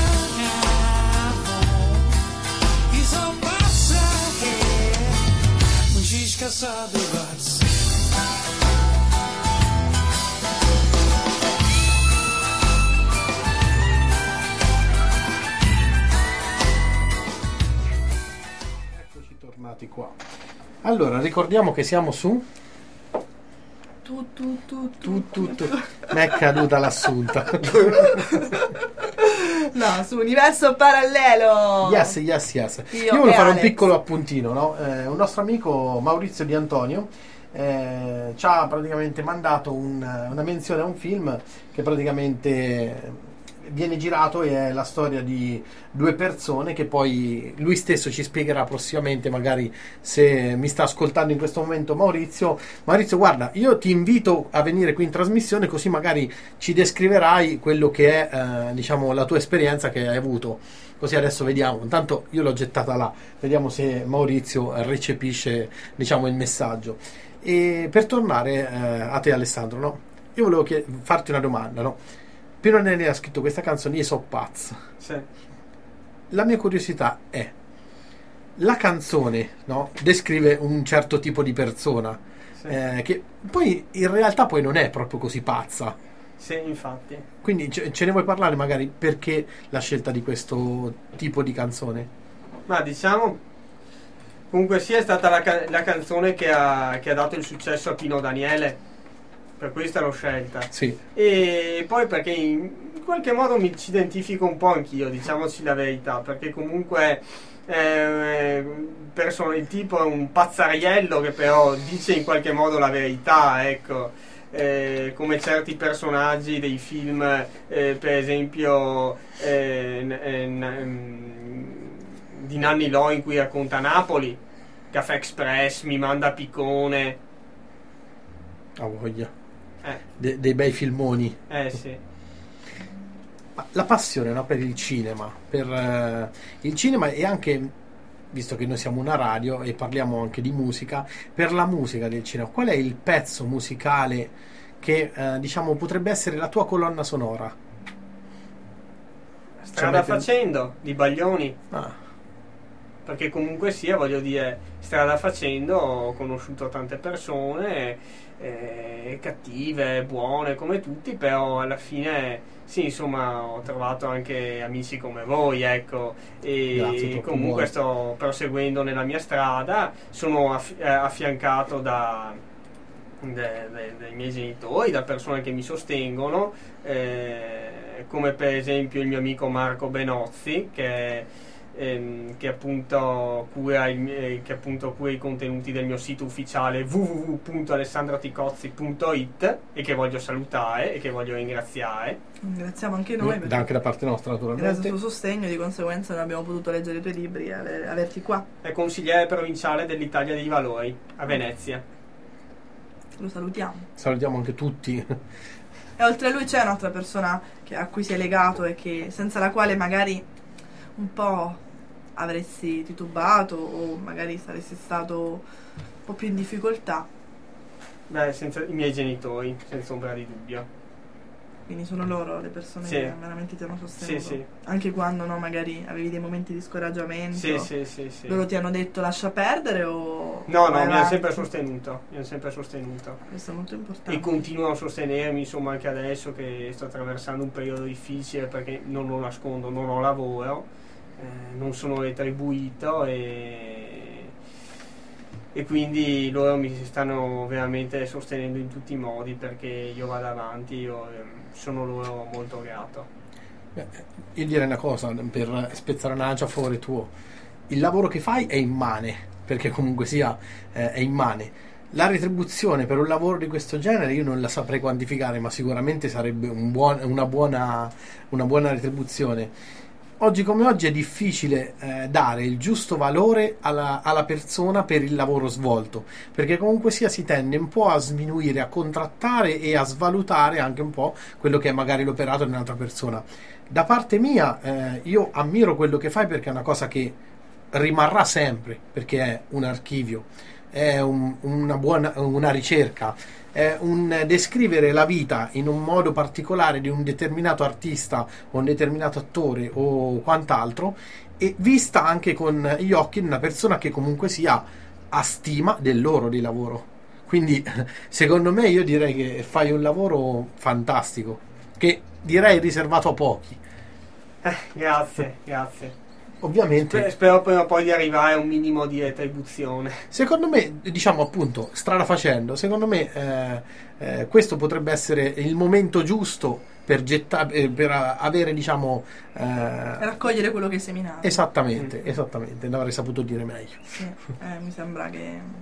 Speaker 8: io sono pazzo, eh, non ci scassato pazzo.
Speaker 2: Eccoci tornati qua. Allora, ricordiamo che siamo su
Speaker 4: Tu, tu, tu,
Speaker 2: tu, tu, tu. Mi è caduta l'assunta.
Speaker 4: No, su Universo Parallelo.
Speaker 2: Yes, yes, yes.
Speaker 4: Io
Speaker 2: Io voglio
Speaker 4: e
Speaker 2: fare un
Speaker 4: Alex.
Speaker 2: piccolo appuntino, no? Eh, un nostro amico Maurizio Di Antonio eh, ci ha praticamente mandato un- una menzione a un film che praticamente viene girato e è la storia di due persone che poi lui stesso ci spiegherà prossimamente, magari se mi sta ascoltando in questo momento Maurizio. Maurizio, guarda, io ti invito a venire qui in trasmissione, così magari ci descriverai quello che è eh, diciamo la tua esperienza che hai avuto, così adesso vediamo, intanto io l'ho gettata là, vediamo se Maurizio recepisce diciamo il messaggio. E per tornare eh, a te Alessandro, no? Io volevo chied- farti una domanda, no? Pino Daniele ha scritto questa canzone, Io so pazzo.
Speaker 3: Sì.
Speaker 2: La mia curiosità è, la canzone, no, descrive un certo tipo di persona,
Speaker 3: Sì.
Speaker 2: eh, che poi in realtà poi non è proprio così pazza.
Speaker 3: Sì, infatti.
Speaker 2: Quindi ce, ce ne vuoi parlare magari perché la scelta di questo tipo di canzone?
Speaker 3: Ma diciamo, comunque sia, è stata la, ca- la canzone che ha, che ha dato il successo a Pino Daniele, per questa l'ho scelta.
Speaker 2: Sì.
Speaker 3: E poi perché in qualche modo mi ci identifico un po' anch'io, diciamoci la verità, perché comunque eh, person- il tipo è un pazzariello che però dice in qualche modo la verità, ecco. Eh, come certi personaggi dei film, eh, per esempio eh, n- n- di Nanni Lo, in cui racconta Napoli, Caffè Express, Mi manda Piccone.
Speaker 2: Ha voglia.
Speaker 3: Eh,
Speaker 2: De- dei bei filmoni.
Speaker 3: eh sì.
Speaker 2: Ma la passione, no, per il cinema, per eh, il cinema e anche, visto che noi siamo una radio e parliamo anche di musica, per la musica del cinema, qual è il pezzo musicale che eh, diciamo potrebbe essere la tua colonna sonora?
Speaker 3: Strada
Speaker 2: Cioè,
Speaker 3: facendo di Baglioni,
Speaker 2: Ah,
Speaker 3: perché comunque sia, voglio dire, strada facendo ho conosciuto tante persone eh, cattive, buone come tutti, però alla fine sì, insomma, ho trovato anche amici come voi, ecco,
Speaker 2: Grazie,
Speaker 3: e
Speaker 2: troppo
Speaker 3: comunque
Speaker 2: buono.
Speaker 3: sto proseguendo nella mia strada, sono aff- eh, affiancato da de- de- dai miei genitori, da persone che mi sostengono, eh, come per esempio il mio amico Marco Benozzi, che ehm, che appunto cura il, eh, che appunto cura i contenuti del mio sito ufficiale w w w punto alessandroticozzi punto i t, e che voglio salutare e che voglio ringraziare.
Speaker 4: Ringraziamo anche noi
Speaker 2: ed
Speaker 4: perché
Speaker 2: anche da parte nostra
Speaker 4: grazie al
Speaker 2: naturalmente.
Speaker 4: tuo sostegno, di conseguenza non abbiamo potuto leggere i tuoi libri e aver- averti qua.
Speaker 3: È consigliere provinciale dell'Italia dei Valori a Venezia.
Speaker 4: Lo salutiamo.
Speaker 2: Salutiamo anche tutti.
Speaker 4: E oltre a lui c'è un'altra persona che- a cui sei legato e che, senza la quale magari un po' avresti titubato o magari saresti stato un po' più in difficoltà.
Speaker 3: Beh, senza i miei genitori, senza ombra di dubbio.
Speaker 4: Quindi sono loro le persone
Speaker 3: Sì.
Speaker 4: che veramente ti hanno sostenuto.
Speaker 3: Sì, sì.
Speaker 4: Anche quando, no, magari avevi dei momenti di scoraggiamento.
Speaker 3: Sì, sì, sì, sì.
Speaker 4: Loro ti hanno detto lascia perdere o...
Speaker 3: No, no,
Speaker 4: vai
Speaker 3: mi hanno
Speaker 4: avanti?
Speaker 3: sempre sostenuto, mi hanno sempre sostenuto.
Speaker 4: Questo è molto importante.
Speaker 3: E continuano a sostenermi, insomma, anche adesso che sto attraversando un periodo difficile, perché non lo nascondo, non ho lavoro, eh, non sono retribuito e, e quindi loro mi stanno veramente sostenendo in tutti i modi perché io vado avanti. Io eh, sono loro molto grato.
Speaker 2: Beh, io direi una cosa per spezzare una lancia a favore tuo: il lavoro che fai è immane, perché comunque sia eh, è immane. La retribuzione per un lavoro di questo genere io non la saprei quantificare, ma sicuramente sarebbe un buon- una, buona, una buona retribuzione. Oggi come oggi è difficile eh, dare il giusto valore alla, alla persona per il lavoro svolto, perché comunque sia si tende un po' a sminuire, a contrattare e a svalutare anche un po' quello che è magari l'operato di un'altra persona. Da parte mia eh, io ammiro quello che fai, perché è una cosa che rimarrà sempre, perché è un archivio, è un- una buona una ricerca, è un descrivere la vita in un modo particolare di un determinato artista o un determinato attore o quant'altro, e vista anche con gli occhi di una persona che comunque sia ha stima del loro di lavoro. Quindi secondo me io direi che fai un lavoro fantastico, che direi riservato a pochi.
Speaker 3: Eh, grazie, grazie.
Speaker 2: Ovviamente
Speaker 3: Sper- Spero prima o poi di arrivare a un minimo di retribuzione.
Speaker 2: secondo me, diciamo appunto, strada facendo, secondo me eh, eh, questo potrebbe essere il momento giusto per gettare, eh, per a- avere, diciamo, eh,
Speaker 4: Raccogliere quello che hai seminato.
Speaker 2: esattamente, esattamente, l'avrei saputo dire meglio.
Speaker 4: Sì, eh, mi sembra che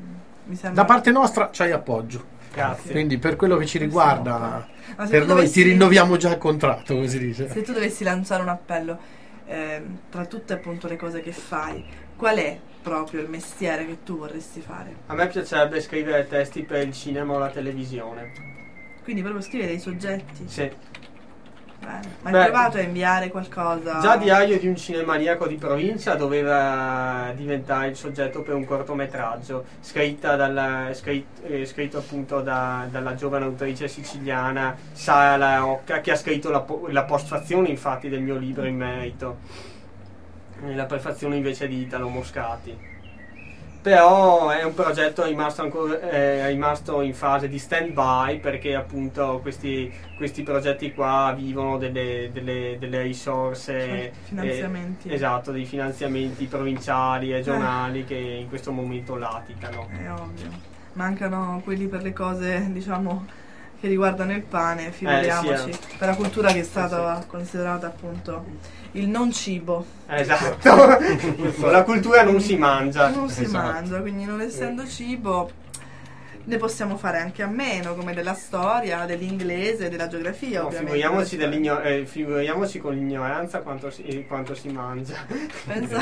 Speaker 4: mi sembra...
Speaker 2: Da parte nostra c'hai appoggio.
Speaker 3: Grazie.
Speaker 2: Quindi per quello che ci riguarda,
Speaker 4: Ma se
Speaker 2: per
Speaker 4: tu
Speaker 2: noi
Speaker 4: dovessi-
Speaker 2: ti rinnoviamo già il contratto, come si dice.
Speaker 4: Se tu dovessi lanciare un appello, ehm, tra tutte appunto le cose che fai, qual è proprio il mestiere che tu vorresti fare?
Speaker 3: A me piacerebbe scrivere testi per il cinema o la televisione.
Speaker 4: Quindi proprio scrivere dei soggetti?
Speaker 3: Sì.
Speaker 4: Bene. Ma
Speaker 3: Beh,
Speaker 4: hai provato a inviare qualcosa?
Speaker 3: Già Diario di un cinemaniaco di provincia doveva diventare il soggetto per un cortometraggio, scritta dalla, scrit- eh, scritto appunto da- dalla giovane autrice siciliana Sara La Rocca, che ha scritto la, po- la postfazione infatti del mio libro in merito, e la prefazione invece di Italo Moscati. Però è un progetto rimasto, ancora, eh, è rimasto in fase di stand by, perché appunto questi, questi progetti qua vivono delle, delle, delle risorse,
Speaker 4: Cioè, finanziamenti.
Speaker 3: eh, esatto, dei finanziamenti provinciali, regionali, che in questo momento laticano.
Speaker 4: È ovvio. Mancano quelli per le cose, diciamo, che riguardano il pane, figuriamoci.
Speaker 3: Eh, sì,
Speaker 4: Per la cultura che è stata
Speaker 3: sì.
Speaker 4: considerata appunto il non cibo.
Speaker 3: Esatto. La cultura non si mangia.
Speaker 4: Non si
Speaker 2: Esatto.
Speaker 4: mangia, quindi non essendo cibo ne possiamo fare anche a meno, come della storia, dell'inglese, della geografia,
Speaker 3: No,
Speaker 4: ovviamente.
Speaker 3: figuriamoci, dell'igno- eh, figuriamoci con l'ignoranza quanto si, quanto si mangia.
Speaker 4: Pensa,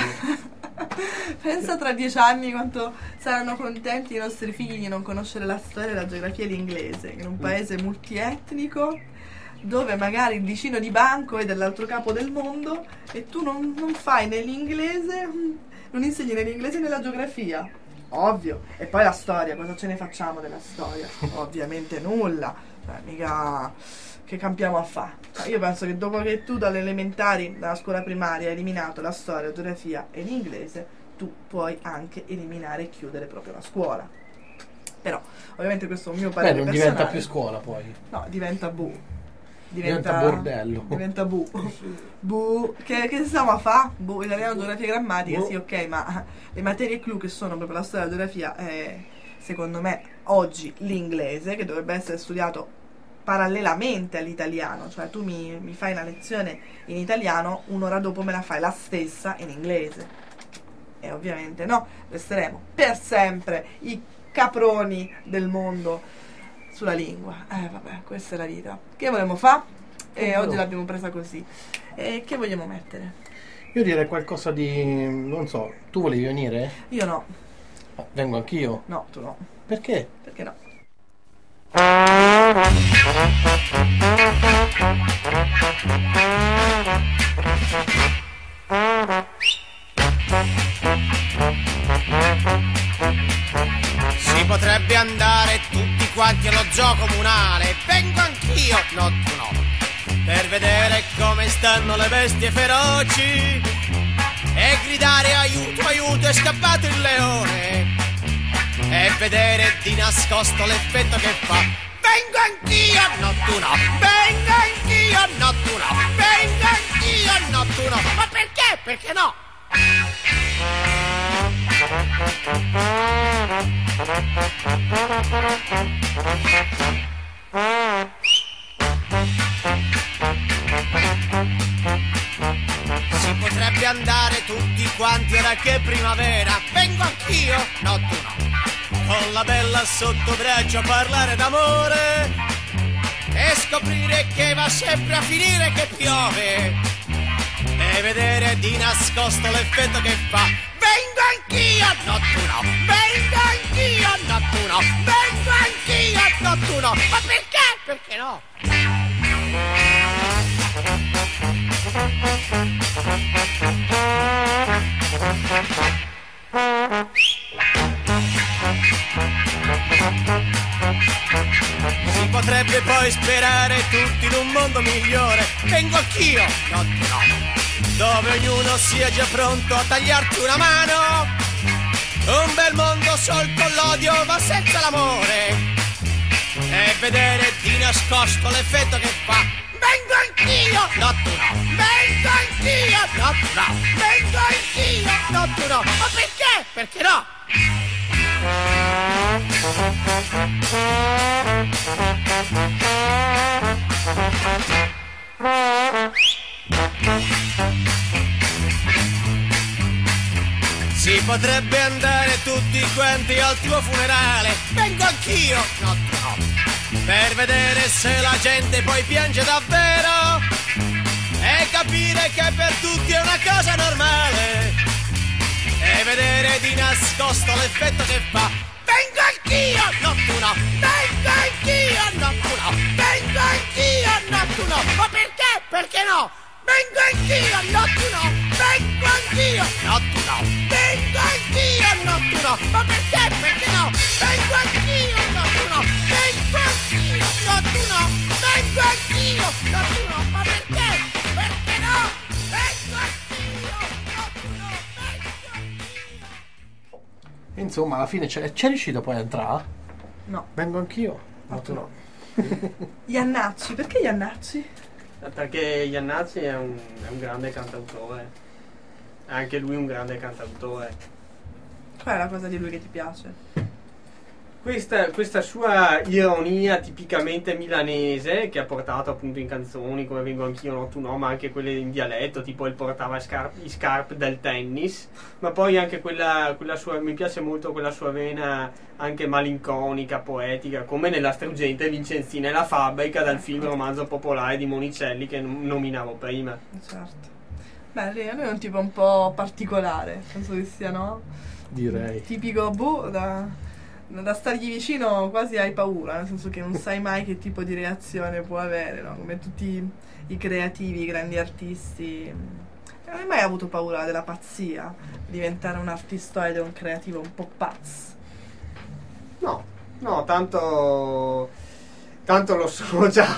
Speaker 4: pensa tra dieci anni quanto saranno contenti i nostri figli di non conoscere la storia, la geografia e l'inglese, in un paese multietnico dove magari il vicino di banco è dall'altro capo del mondo e tu non, non fai né l'inglese, non insegni né l'inglese né la geografia. Ovvio. E poi la storia, cosa ce ne facciamo della storia? Ovviamente nulla. Cioè, mica che campiamo a fare. Cioè, io penso che dopo che tu dalle elementari, dalla scuola primaria, hai eliminato la storia, la geografia e l'inglese, tu puoi anche eliminare e chiudere proprio la scuola. Però, ovviamente questo è un mio
Speaker 2: Beh,
Speaker 4: parere
Speaker 2: non
Speaker 4: personale.
Speaker 2: diventa più scuola poi.
Speaker 4: No, diventa bu.
Speaker 2: Diventa bordello.
Speaker 4: Diventa bu. Bu. Che, che stiamo a fa? Bu, italiano, geografia e grammatica,
Speaker 2: Bu.
Speaker 4: sì, ok, ma le materie clou che sono proprio la storia e la geografia è, secondo me, oggi l'inglese, che dovrebbe essere studiato parallelamente all'italiano, cioè tu mi, mi fai una lezione in italiano, un'ora dopo me la fai la stessa in inglese. E ovviamente no, resteremo per sempre i caproni del mondo sulla lingua. Eh vabbè, questa è la vita. Che volevamo fare? E
Speaker 2: Che
Speaker 4: oggi
Speaker 2: no.
Speaker 4: l'abbiamo presa così. E che vogliamo mettere?
Speaker 2: Io direi qualcosa di... non so, tu volevi venire?
Speaker 4: Io no.
Speaker 2: Ah, vengo anch'io.
Speaker 4: No, tu no.
Speaker 2: Perché?
Speaker 4: Perché no?
Speaker 9: Si potrebbe andare tutti quanti allo zoo comunale. Vengo anch'io, no tu no, per vedere come stanno le bestie feroci e gridare aiuto, aiuto, è scappato il leone, e vedere di nascosto l'effetto che fa. Vengo anch'io, no tu no, vengo anch'io, no tu no, vengo anch'io, no tu no. Ma perché? Perché no? Si potrebbe andare tutti quanti ora che è primavera. Vengo anch'io, no tu no, con la bella sotto braccio a parlare d'amore e scoprire che va sempre a finire che piove e vedere di nascosto l'effetto che fa. Vengo anch'io, no tu no, vengo anch'io, no tu no, vengo anch'io, no tu no. Ma perché? Perché no? Si potrebbe poi sperare tutti in un mondo migliore. Vengo anch'io, no tu no, dove ognuno sia già pronto a tagliarti una mano. Un bel mondo sol con l'odio ma senza l'amore e vedere di nascosto l'effetto che fa. Vengo anch'io, no tu no, vengo anch'io, no tu no, vengo anch'io, no tu no. Ma perché? Perché no? Si potrebbe andare tutti quanti al tuo funerale. Vengo anch'io, no tu no, per vedere se la gente poi piange davvero e capire che per tutti è una cosa normale e vedere di nascosto l'effetto che fa. Vengo anch'io, no tu no, vengo anch'io, no tu no, vengo anch'io, no tu no. Ma perché? Perché no? Vengo anch'io, no tu no, vengo anch'io, no tu no, vengo anch'io, no tu no. Ma perché? Perché no? Vengo anch'io, no tu no, vengo anch'io, no tu no, vengo anch'io, no tu no. Ma perché? Perché no? Vengo anch'io, no tu no, vengo anch'io.
Speaker 2: Insomma, alla fine c'è, c'è riuscito poi a entrare?
Speaker 4: No.
Speaker 2: Vengo anch'io? No, tu no.
Speaker 4: Iannacci, perché Iannacci?
Speaker 3: Perché Iannacci è un, è un grande cantautore, è anche lui un grande cantautore.
Speaker 4: Qual è la cosa di lui che ti piace?
Speaker 3: Questa, questa sua ironia tipicamente milanese che ha portato appunto in canzoni come Vengo anch'io, no tu no, ma anche quelle in dialetto, tipo il portava scarp, i scarp del tennis, ma poi anche quella, quella sua, mi piace molto quella sua vena anche malinconica, poetica, come nella struggente Vincenzina e la fabbrica dal film romanzo popolare di Monicelli che nominavo prima.
Speaker 4: Certo. Beh, lui lui è un tipo un po' particolare, penso che sia, no?
Speaker 2: Direi.
Speaker 4: Tipico, boh, da... da stargli vicino quasi hai paura, nel senso che non sai mai che tipo di reazione può avere, no? Come tutti i creativi, i grandi artisti. Non hai mai avuto paura della pazzia? Diventare un artistoide, un creativo un po' pazzo?
Speaker 3: No, no, tanto... tanto lo sono già.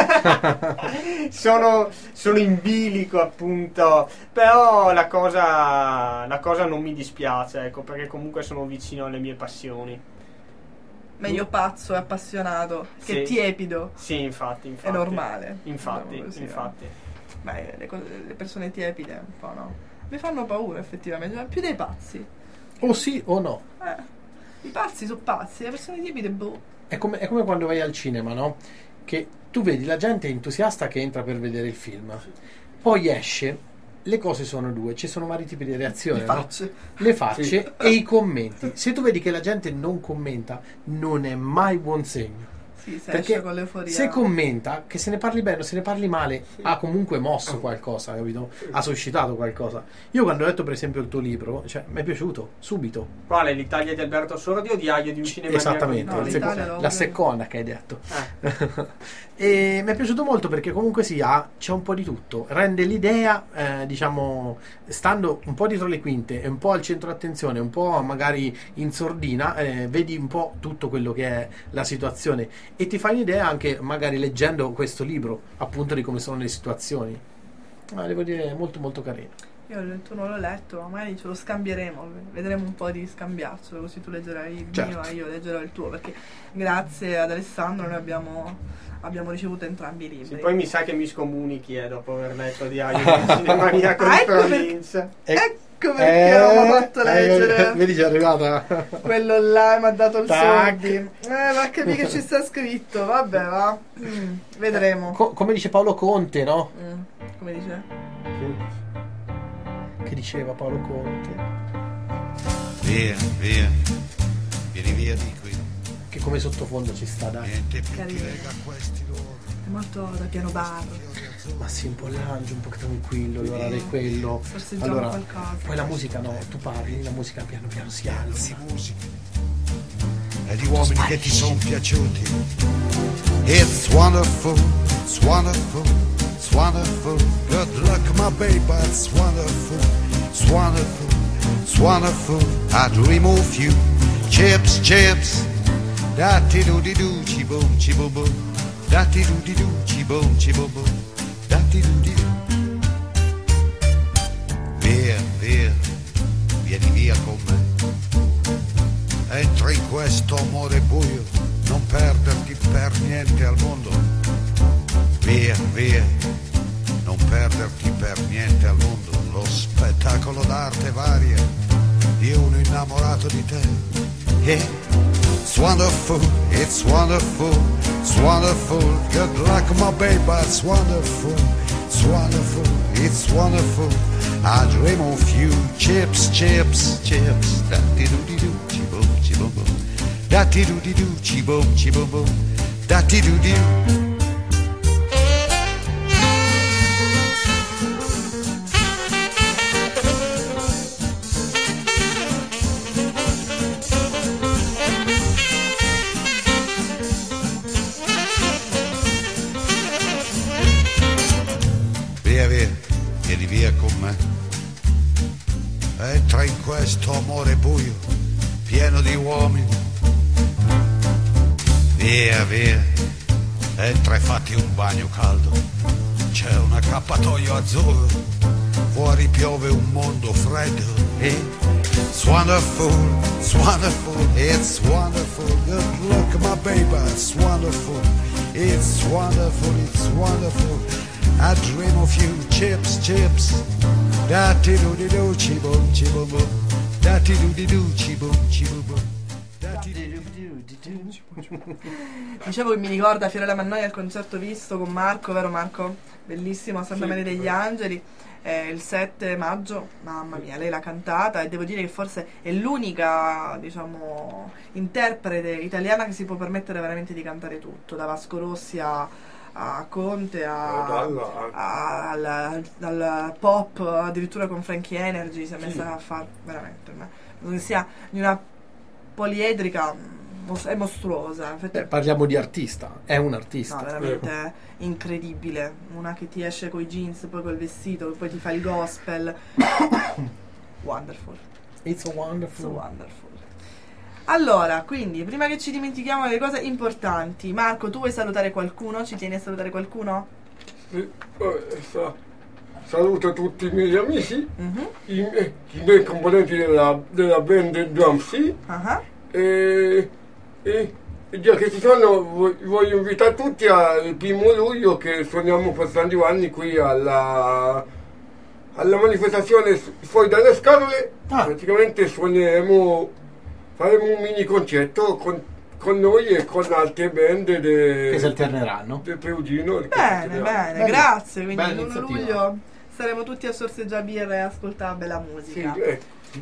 Speaker 3: sono, sono in bilico appunto, però la cosa, la cosa non mi dispiace, ecco, perché comunque sono vicino alle mie passioni.
Speaker 4: Meglio pazzo e appassionato che
Speaker 3: Sì.
Speaker 4: tiepido.
Speaker 3: Sì, infatti, infatti.
Speaker 4: È normale.
Speaker 3: Infatti,
Speaker 4: Diciamo così,
Speaker 3: infatti.
Speaker 4: no? Beh, le, co- le persone tiepide un po', no? Mi fanno paura effettivamente, ma più dei pazzi.
Speaker 2: O sì o no.
Speaker 4: Eh, i pazzi sono pazzi, le persone tiepide, boh.
Speaker 2: È come, è come quando vai al cinema, no? Che tu vedi la gente entusiasta che entra per vedere il film, poi esce, le cose sono due, ci sono vari tipi di reazioni,
Speaker 4: Le
Speaker 2: no?
Speaker 4: facce.
Speaker 2: Le facce
Speaker 3: Sì.
Speaker 2: e i commenti. Se tu vedi che la gente non commenta, non è mai buon segno.
Speaker 4: Sì, se
Speaker 2: Perché
Speaker 4: esce con l'euforia.
Speaker 2: se commenta, che se ne parli bene o se ne parli male, ha comunque mosso qualcosa, capito? Ha suscitato qualcosa. Io quando ho letto per esempio il tuo libro, cioè mi è piaciuto, subito.
Speaker 3: Quale? L'Italia di Alberto Sordi o Diario di un cinema?
Speaker 2: Esattamente,
Speaker 4: No,
Speaker 2: il
Speaker 4: l'Italia
Speaker 2: seco-
Speaker 4: l'ho
Speaker 2: la
Speaker 4: proprio-
Speaker 2: seconda che hai detto.
Speaker 3: Eh.
Speaker 2: E mi è piaciuto molto perché comunque sia c'è un po' di tutto, rende l'idea eh, diciamo stando un po' dietro le quinte e un po' al centro d'attenzione, un po' magari in sordina, eh, vedi un po' tutto quello che è la situazione e ti fai un'idea anche magari leggendo questo libro appunto di come sono le situazioni. Ma devo dire molto molto carino.
Speaker 4: Io il tuo non l'ho letto, ma magari ce lo scambieremo, vedremo un po' di scambiarcelo, così tu leggerai il
Speaker 2: Certo.
Speaker 4: mio e io leggerò il tuo, perché grazie ad Alessandro noi abbiamo, abbiamo ricevuto entrambi i libri.
Speaker 3: Sì, poi mi sa che mi scomunichi eh, dopo aver letto Diario di un cinemaniaco
Speaker 4: Ah,
Speaker 3: di
Speaker 4: ecco per-
Speaker 3: provincia.
Speaker 4: Ecco perché non mi ha fatto leggere.
Speaker 2: eh, vedi c'è arrivata.
Speaker 4: Quello là mi ha dato il
Speaker 2: Tac.
Speaker 4: soldi. Eh, ma capì che ci sta scritto, vabbè, va. Mm, vedremo.
Speaker 2: Co- come dice Paolo Conte, no?
Speaker 4: Mm, come dice?
Speaker 2: Che diceva Paolo Conte?
Speaker 5: Via, via, vieni via di qui.
Speaker 2: Che come sottofondo ci sta, dai.
Speaker 5: Niente più ti
Speaker 4: Carino.
Speaker 5: lega a questi loro.
Speaker 4: È molto da piano bar.
Speaker 2: Ma sì, un po' l'angelo, un po' tranquillo, l'ora di quello.
Speaker 4: Sorseggiamo
Speaker 2: Allora,
Speaker 4: qualcosa.
Speaker 2: poi la musica no, tu parli, la musica piano piano si alza.
Speaker 5: Di musica e di uomini che ti sono piaciuti. It's wonderful, it's wonderful, it's wonderful. Good luck my baby, it's wonderful, it's wonderful, it's wonderful. I dream of you. Chips, chips. Datti do di do, ci boom, ci boom boom. Datti do di do, ci boom, ci boom boom. Datti do di do. Via, via, vieni via con me. Entra in questo amore buio, non perderti per niente al mondo. Via, via, non perderti per niente al mondo. Lo spettacolo d'arte varia di uno innamorato di te. Yeah. It's wonderful, it's wonderful, it's wonderful. Good luck my baby, it's wonderful, it's wonderful, it's wonderful.
Speaker 1: I dream of you, chips, chips, chips. Da-ti-do-di-do, chi-boom, chi-boom-boom. Da-ti-do-di-do, chi-boom, chi-boom-boom. Da-ti-do-di-do. Via, via, vieni via con me. Entra in questo amore buio, pieno di uomini. Via, via, entra e fatti un bagno caldo. C'è un accappatoio azzurro, fuori piove un mondo freddo. It's wonderful, it's wonderful, it's wonderful. Good look, my baby, it's wonderful. It's wonderful, it's wonderful. I dream of you, chips, chips. Da-ti-do-di-do, chi-boom, chi-boom-boom. Da-ti-do-di-do, chi-boom, chi-boom-boom.
Speaker 4: Dicevo che mi ricorda Fiorella Mannoia al concerto visto con Marco, vero Marco? Bellissimo a Santa
Speaker 3: Sì,
Speaker 4: Maria degli
Speaker 3: vero.
Speaker 4: Angeli, eh, il sette maggio, mamma mia, lei l'ha cantata e devo dire che forse è l'unica, diciamo, interprete italiana che si può permettere veramente di cantare tutto, da Vasco Rossi a, a Conte a, a- al, al- al pop, addirittura con Frankie Energy si è messa a fare veramente una, non sia di una poliedrica mos- è mostruosa. Infatti,
Speaker 2: Eh, parliamo di artista, è un artista.
Speaker 4: no, veramente incredibile. Una che ti esce coi jeans, poi col vestito, poi ti fa il gospel. Wonderful.
Speaker 2: It's a
Speaker 4: So
Speaker 2: wonderful.
Speaker 4: wonderful. Allora, quindi, prima che ci dimentichiamo delle cose importanti, Marco, tu vuoi salutare qualcuno? Ci tieni a salutare qualcuno?
Speaker 10: Eh, eh, sa- saluto tutti i miei amici,
Speaker 4: Mhm.
Speaker 10: i, miei- i miei componenti della, della band Drumsy
Speaker 4: Ah,
Speaker 10: e, e, e già che ci sono vo- voglio invitare tutti al primo luglio che suoniamo per San Giovanni qui alla, alla manifestazione su- fuori dalle scatole.
Speaker 2: Ah.
Speaker 10: Praticamente suoneremo, faremo un mini concerto con, con noi e con altre band de-
Speaker 2: Che si alterneranno.
Speaker 10: del Perugino.
Speaker 4: bene, bene,
Speaker 2: Bello.
Speaker 4: grazie. Quindi
Speaker 2: Bella
Speaker 4: il primo
Speaker 2: iniziativa.
Speaker 4: luglio saremo tutti a sorseggiare birra e ascoltare bella
Speaker 10: Sì,
Speaker 4: musica.
Speaker 10: eh.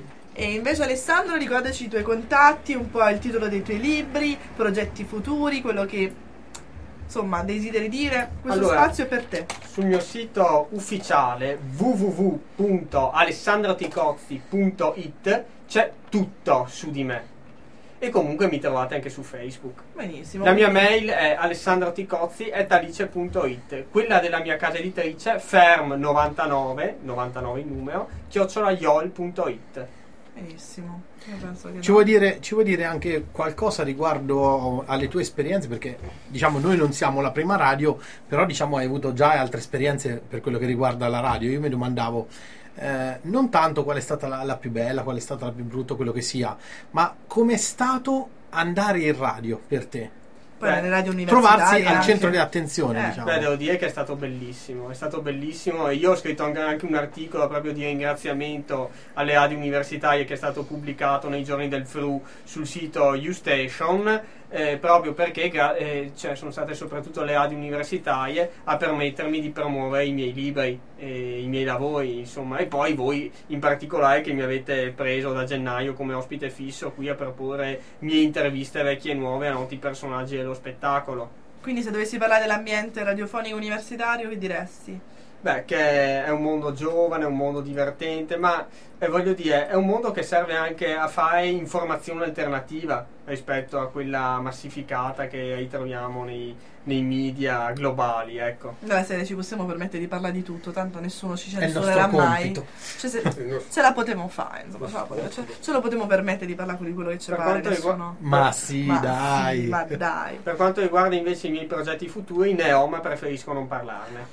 Speaker 4: E invece Alessandro, ricordaci i tuoi contatti, un po' il titolo dei tuoi libri, progetti futuri, quello che insomma desideri dire. Questo
Speaker 3: Allora,
Speaker 4: spazio è per te.
Speaker 3: Sul mio sito ufficiale w w w punto alessandroticozzi punto it c'è tutto su di me. E comunque mi trovate anche su Facebook.
Speaker 4: Benissimo.
Speaker 3: La mia mail è alessandroticozzi chiocciola alice punto it. Quella della mia casa editrice ferm novantanove, novantanove in numero, chiocciola iol punto it.
Speaker 4: Benissimo. Io penso che
Speaker 2: Ci
Speaker 4: no.
Speaker 2: vuoi, dire, ci vuoi dire anche qualcosa riguardo alle tue esperienze? Perché diciamo noi non siamo la prima radio, però diciamo hai avuto già altre esperienze per quello che riguarda la radio. Io mi domandavo eh, non tanto qual è stata la, la più bella, qual è stata la più brutta, quello che sia, ma com'è stato andare in radio per te?
Speaker 4: Poi
Speaker 3: Beh,
Speaker 4: nelle radio universitarie
Speaker 2: Trovarsi al
Speaker 4: anche.
Speaker 2: centro dell'attenzione,
Speaker 4: Eh,
Speaker 2: diciamo.
Speaker 3: Beh, devo dire che è stato bellissimo, è stato bellissimo e io ho scritto anche anche un articolo proprio di ringraziamento alle radio universitarie che è stato pubblicato nei giorni del Fru sul sito YouStation, eh, proprio perché gra- eh, cioè, sono state soprattutto le radio universitarie a permettermi di promuovere i miei libri, e i miei lavori, insomma, e poi voi in particolare che mi avete preso da gennaio come ospite fisso qui a proporre mie interviste vecchie e nuove a noti personaggi dello spettacolo.
Speaker 4: Quindi se dovessi parlare dell'ambiente radiofonico universitario, che diresti?
Speaker 3: Beh, che è un mondo giovane, è un mondo divertente, ma eh, voglio dire, è un mondo che serve anche a fare informazione alternativa rispetto a quella massificata che ritroviamo nei, nei media globali, ecco.
Speaker 4: Nella serie ci possiamo permettere di parlare di tutto, tanto nessuno ci
Speaker 2: È il
Speaker 4: censurerà
Speaker 2: nostro
Speaker 4: mai.
Speaker 2: compito.
Speaker 4: Cioè, se,
Speaker 10: Il nostro-
Speaker 4: ce la potremo fare, insomma, ce la potremo- ce, ce lo potremo permettere di parlare di quello che ci
Speaker 3: Per
Speaker 4: pare.
Speaker 3: quanto riguarda-
Speaker 4: Nessuno...
Speaker 2: Ma sì,
Speaker 4: Ma
Speaker 2: dai.
Speaker 4: sì, ma dai.
Speaker 3: Per quanto riguarda invece i miei progetti futuri, ne ho, ma preferisco non parlarne.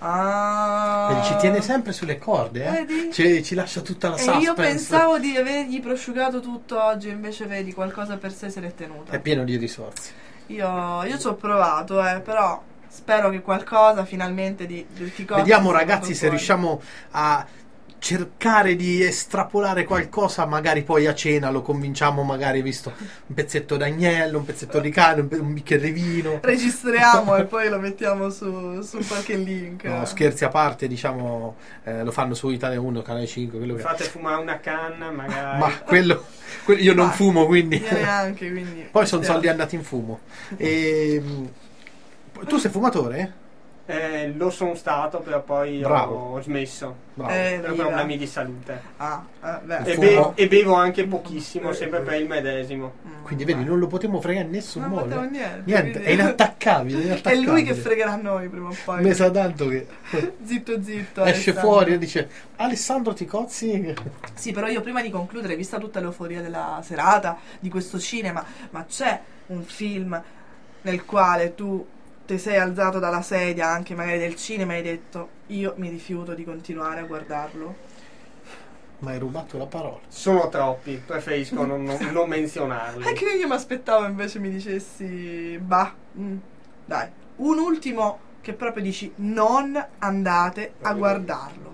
Speaker 4: Ah.
Speaker 2: Vedi, ci tiene sempre sulle corde, eh?
Speaker 4: Vedi?
Speaker 2: Ci, ci lascia tutta la
Speaker 4: E
Speaker 2: suspense.
Speaker 4: io pensavo di avergli prosciugato tutto oggi, invece vedi, qualcosa per sé se l'è tenuta.
Speaker 2: È pieno di risorse.
Speaker 4: Io, io ci ho provato, eh, però spero che qualcosa finalmente di, di ti costi
Speaker 2: Vediamo
Speaker 4: sia
Speaker 2: ragazzi
Speaker 4: venuto
Speaker 2: se
Speaker 4: fuori.
Speaker 2: riusciamo a cercare di estrapolare qualcosa, magari poi a cena lo convinciamo, magari visto un pezzetto d'agnello, un pezzetto di carne, un, pe- un bicchiere di vino.
Speaker 4: Registriamo e poi lo mettiamo su, su qualche link.
Speaker 2: No, scherzi a parte, diciamo, eh, lo fanno su Italia uno, Canale cinque, quello che
Speaker 3: Fate fumare una canna, magari.
Speaker 2: ma quello, quello io non
Speaker 4: Ma
Speaker 2: fumo, quindi
Speaker 4: io neanche, quindi
Speaker 2: poi sono
Speaker 4: stiamo.
Speaker 2: soldi andati in fumo. E, tu sei fumatore?
Speaker 3: Eh, lo sono stato, però poi
Speaker 2: Bravo.
Speaker 3: ho smesso
Speaker 2: Bravo.
Speaker 4: Eh,
Speaker 3: per
Speaker 4: viva.
Speaker 3: problemi di salute.
Speaker 4: Ah, eh, beh.
Speaker 3: E,
Speaker 2: fumo.
Speaker 3: be- e bevo anche pochissimo, sempre per il medesimo.
Speaker 4: Mm,
Speaker 2: Quindi vedi, non lo potremo fregare in nessun
Speaker 4: non
Speaker 2: modo.
Speaker 4: facciamo niente,
Speaker 2: Niente,
Speaker 4: quindi-
Speaker 2: è inattaccabile, è
Speaker 4: È
Speaker 2: inattaccabile.
Speaker 4: lui che fregherà noi prima o poi.
Speaker 2: Mi sa tanto che
Speaker 4: Zitto zitto.
Speaker 2: esce
Speaker 4: Alessandro.
Speaker 2: fuori e dice Alessandro Ticozzi.
Speaker 4: Sì, però io prima di concludere, vista tutta l'euforia della serata, di questo cinema, ma c'è un film nel quale tu ti sei alzato dalla sedia, anche magari del cinema, e hai detto io mi rifiuto di continuare a guardarlo?
Speaker 2: Ma hai rubato la parola.
Speaker 3: Sono troppi, preferisco non, non- non menzionarli.
Speaker 4: Anche io mi aspettavo invece mi dicessi bah, mm, dai, un ultimo che proprio dici non andate a guardarlo.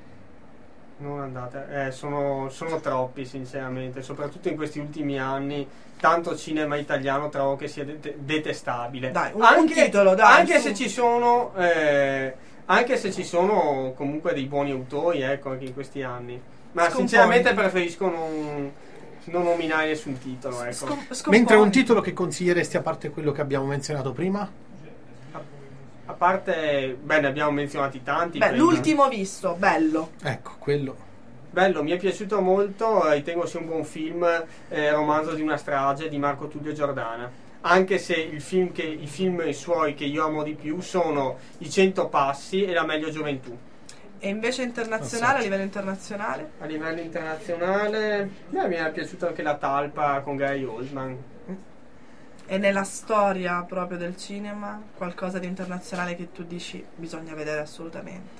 Speaker 3: Non andate, eh, sono, sono troppi sinceramente, soprattutto in questi ultimi anni. Tanto cinema italiano trovo che sia det- detestabile.
Speaker 4: Dai, un- un titolo, dai,
Speaker 3: anche
Speaker 4: su.
Speaker 3: se ci sono eh, anche se ci sono comunque dei buoni autori, ecco, anche in questi anni. Ma
Speaker 4: Scompondi.
Speaker 3: sinceramente preferisco non, non nominare nessun titolo, ecco.
Speaker 4: Scom- scompondi.
Speaker 2: Mentre un titolo che consiglieresti, a parte quello che abbiamo menzionato prima?
Speaker 3: A parte, beh, ne abbiamo menzionati tanti.
Speaker 4: Beh,
Speaker 3: prima.
Speaker 4: l'ultimo visto, bello.
Speaker 2: Ecco, quello.
Speaker 3: Bello, mi è piaciuto molto, eh, ritengo sia un buon film, eh, Romanzo di una strage di Marco Tullio Giordana. Anche se il film che, i film suoi che io amo di più sono I Cento Passi e La Meglio Gioventù.
Speaker 4: E invece internazionale, a livello internazionale?
Speaker 3: A livello internazionale, beh, mi è piaciuta anche La Talpa con Gary Oldman.
Speaker 4: E nella storia proprio del cinema, qualcosa di internazionale che tu dici bisogna vedere assolutamente?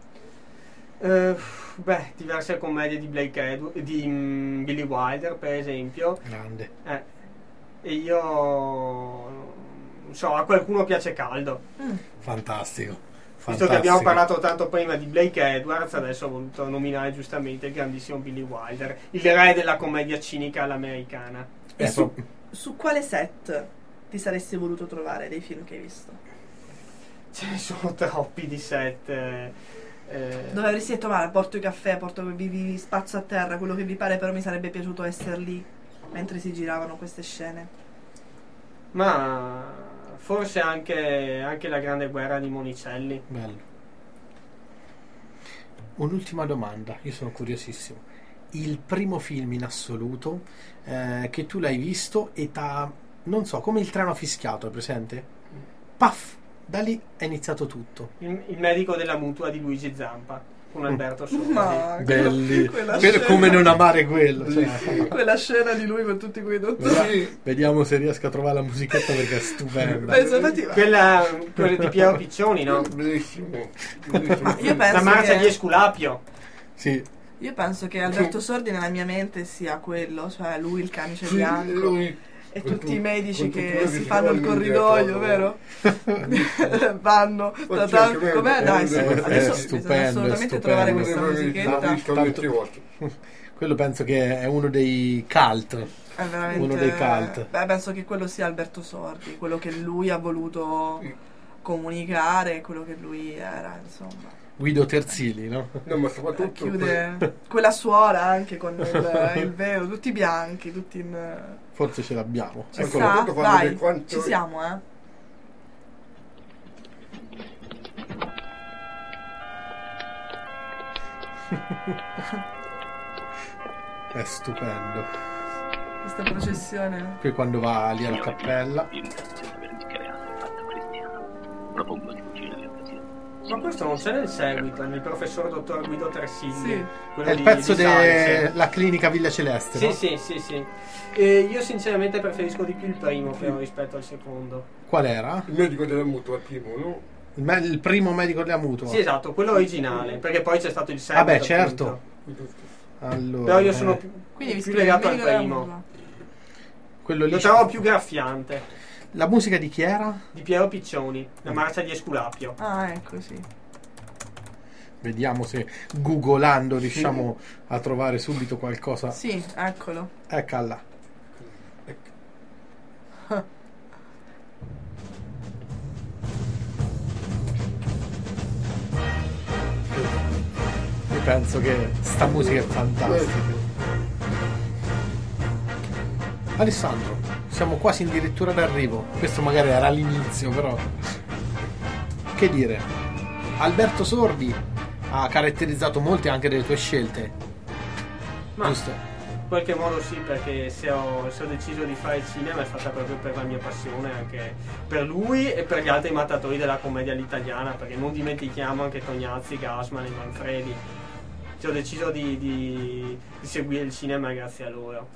Speaker 3: Eh, beh, diverse commedie di Blake Edwards, di mm, Billy Wilder, per esempio.
Speaker 2: Grande.
Speaker 3: Eh, e io non so, a qualcuno piace Caldo.
Speaker 2: Fantastico.
Speaker 3: Visto che abbiamo
Speaker 2: Fantastico.
Speaker 3: parlato tanto prima di Blake Edwards, adesso ho voluto nominare giustamente il grandissimo Billy Wilder, il re della commedia cinica all'americana.
Speaker 4: E
Speaker 2: Eh,
Speaker 4: su,
Speaker 2: proprio.
Speaker 4: su quale set ti saresti voluto trovare dei film che hai visto?
Speaker 3: Ce ne sono troppi di set. eh, eh,
Speaker 4: Dove avresti detto, ma porto i caffè, porto vi, vi spazzo a terra, quello che vi pare, però mi sarebbe piaciuto essere lì mentre si giravano queste scene.
Speaker 3: ma forse anche, anche La Grande Guerra di Monicelli.
Speaker 2: Bello. Un'ultima domanda, io sono curiosissimo. Il primo film in assoluto eh, che tu l'hai visto e t'ha, non so, come il treno fischiato, è presente? Paf! Da lì è iniziato tutto.
Speaker 3: Il, il medico della mutua di Luigi Zampa con Alberto Sordi.
Speaker 4: Ma
Speaker 2: Belli.
Speaker 4: quella
Speaker 2: Quello-
Speaker 4: scena-
Speaker 2: come non amare quello. Cioè.
Speaker 4: Quella scena di lui con tutti quei dottori.
Speaker 2: Vediamo, vediamo se riesco a trovare la musichetta perché è stupenda.
Speaker 4: Penso, infatti,
Speaker 3: Quella, quella di Piero Piccioni, no?
Speaker 10: Bellissimo.
Speaker 4: ma io
Speaker 3: La
Speaker 4: penso
Speaker 3: marcia
Speaker 4: che
Speaker 3: di Esculapio.
Speaker 2: Sì,
Speaker 4: io penso che Alberto Sordi nella mia mente sia quello, cioè lui il camice
Speaker 10: Sì,
Speaker 4: bianco
Speaker 10: lui-
Speaker 4: e
Speaker 10: con
Speaker 4: tutti i
Speaker 10: tu-
Speaker 4: medici
Speaker 10: con
Speaker 4: che
Speaker 10: tutto quello
Speaker 4: si
Speaker 10: che
Speaker 4: fanno il
Speaker 10: si fa lui
Speaker 4: corridoio,
Speaker 10: dietro.
Speaker 4: vero? Vanno
Speaker 10: Ma
Speaker 4: ta-
Speaker 10: certo,
Speaker 4: ta- com'è?
Speaker 10: è-
Speaker 4: Dai,
Speaker 10: è-
Speaker 4: sì,
Speaker 10: è
Speaker 4: adesso
Speaker 2: stupendo,
Speaker 4: bisogna
Speaker 2: è
Speaker 4: assolutamente
Speaker 2: stupendo.
Speaker 4: trovare questa
Speaker 10: L'ho
Speaker 4: musichetta.
Speaker 10: visto molte volte.
Speaker 2: quello penso che è uno dei cult.
Speaker 4: È veramente
Speaker 2: Uno dei cult.
Speaker 4: Beh, penso che quello sia Alberto Sordi, quello che lui ha voluto comunicare, quello che lui era, insomma.
Speaker 2: Guido Terzili, no?
Speaker 10: No, ma soprattutto
Speaker 4: Chiude quella suora anche con il, il velo, tutti bianchi, tutti in...
Speaker 2: Forse ce l'abbiamo.
Speaker 4: Ci
Speaker 10: Ecco,
Speaker 4: sta?
Speaker 10: soprattutto quando
Speaker 4: Vai,
Speaker 10: vedi quanto-
Speaker 4: ci siamo, eh?
Speaker 2: È stupendo.
Speaker 4: Questa processione.
Speaker 2: Poi quando va lì alla cappella.
Speaker 3: Ma questo non c'è nel seguito, nel professor dottor Guido Terzilli.
Speaker 4: Sì.
Speaker 3: quello
Speaker 2: È il
Speaker 3: di-
Speaker 2: pezzo
Speaker 3: di Salse.
Speaker 2: della clinica Villa Celeste,
Speaker 3: Sì,
Speaker 2: no?
Speaker 3: sì, sì, sì. E io sinceramente preferisco di più il primo però rispetto al secondo.
Speaker 2: Qual era?
Speaker 10: il medico della mutua, il primo, no?
Speaker 2: Il, me- il primo medico della mutua.
Speaker 3: Sì, esatto, quello originale, perché poi c'è stato il seguito.
Speaker 2: Vabbè, certo.
Speaker 3: appunto.
Speaker 2: Allora,
Speaker 3: Però io sono
Speaker 2: eh,
Speaker 3: più,
Speaker 4: Quindi vi
Speaker 3: più
Speaker 4: scrive
Speaker 3: legato
Speaker 4: il
Speaker 3: al
Speaker 4: medico della
Speaker 3: primo.
Speaker 4: mutua.
Speaker 2: quello lì.
Speaker 3: Lo trovo più graffiante.
Speaker 2: La musica di chi era?
Speaker 3: Di Piero Piccioni, La marcia di Esculapio.
Speaker 4: Ah, ecco, sì.
Speaker 2: Vediamo se googolando riusciamo a trovare subito qualcosa.
Speaker 4: Sì, eccolo.
Speaker 2: Eccola. Io penso che sta musica è fantastica. Alessandro, siamo quasi addirittura d'arrivo. Questo magari era l'inizio, però. Che dire? Alberto Sordi ha caratterizzato molte anche delle tue scelte.
Speaker 3: Ma
Speaker 2: Giusto?
Speaker 3: in qualche modo sì, perché se ho, se ho deciso di fare il cinema è fatta proprio per la mia passione, anche per lui e per gli altri mattatori della commedia all'italiana, perché non dimentichiamo anche Tognazzi, Gassman e Manfredi. Cioè, ho deciso di, di, di seguire il cinema grazie a loro.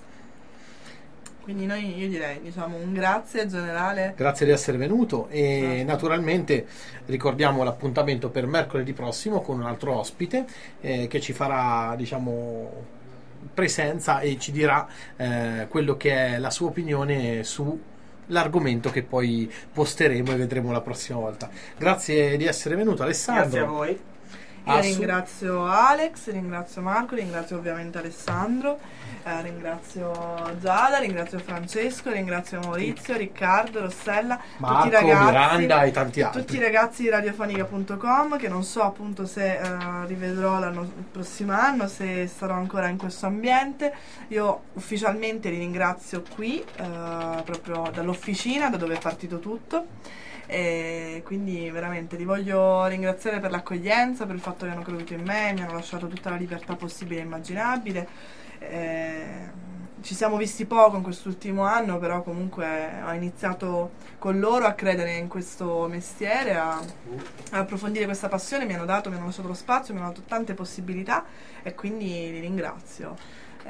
Speaker 4: Quindi noi, io direi, diciamo, un grazie generale.
Speaker 2: Grazie di essere venuto e
Speaker 4: Sì.
Speaker 2: naturalmente ricordiamo l'appuntamento per mercoledì prossimo con un altro ospite eh, che ci farà, diciamo, presenza e ci dirà eh, quello che è la sua opinione su l'argomento che poi posteremo e vedremo la prossima volta. Grazie di essere venuto, Alessandro.
Speaker 3: Grazie a voi.
Speaker 4: Io
Speaker 2: Assu-
Speaker 4: ringrazio Alex, ringrazio Marco, ringrazio ovviamente Alessandro, eh, ringrazio Giada, ringrazio Francesco, ringrazio Maurizio, Riccardo, Rossella,
Speaker 2: Marco,
Speaker 4: tutti i ragazzi,
Speaker 2: Miranda e tanti altri.
Speaker 4: tutti i ragazzi di radiofonica punto com, che non so appunto se eh, rivedrò l'anno il prossimo anno, se sarò ancora in questo ambiente. Io ufficialmente li ringrazio qui, eh, proprio dall'officina, da dove è partito tutto. E quindi veramente li voglio ringraziare per l'accoglienza, per il fatto che hanno creduto in me, mi hanno lasciato tutta la libertà possibile e immaginabile. Eh, ci siamo visti poco in quest'ultimo anno, però comunque ho iniziato con loro a credere in questo mestiere, a, a approfondire questa passione, mi hanno dato, mi hanno lasciato lo spazio, mi hanno dato tante possibilità e quindi li ringrazio. Eh,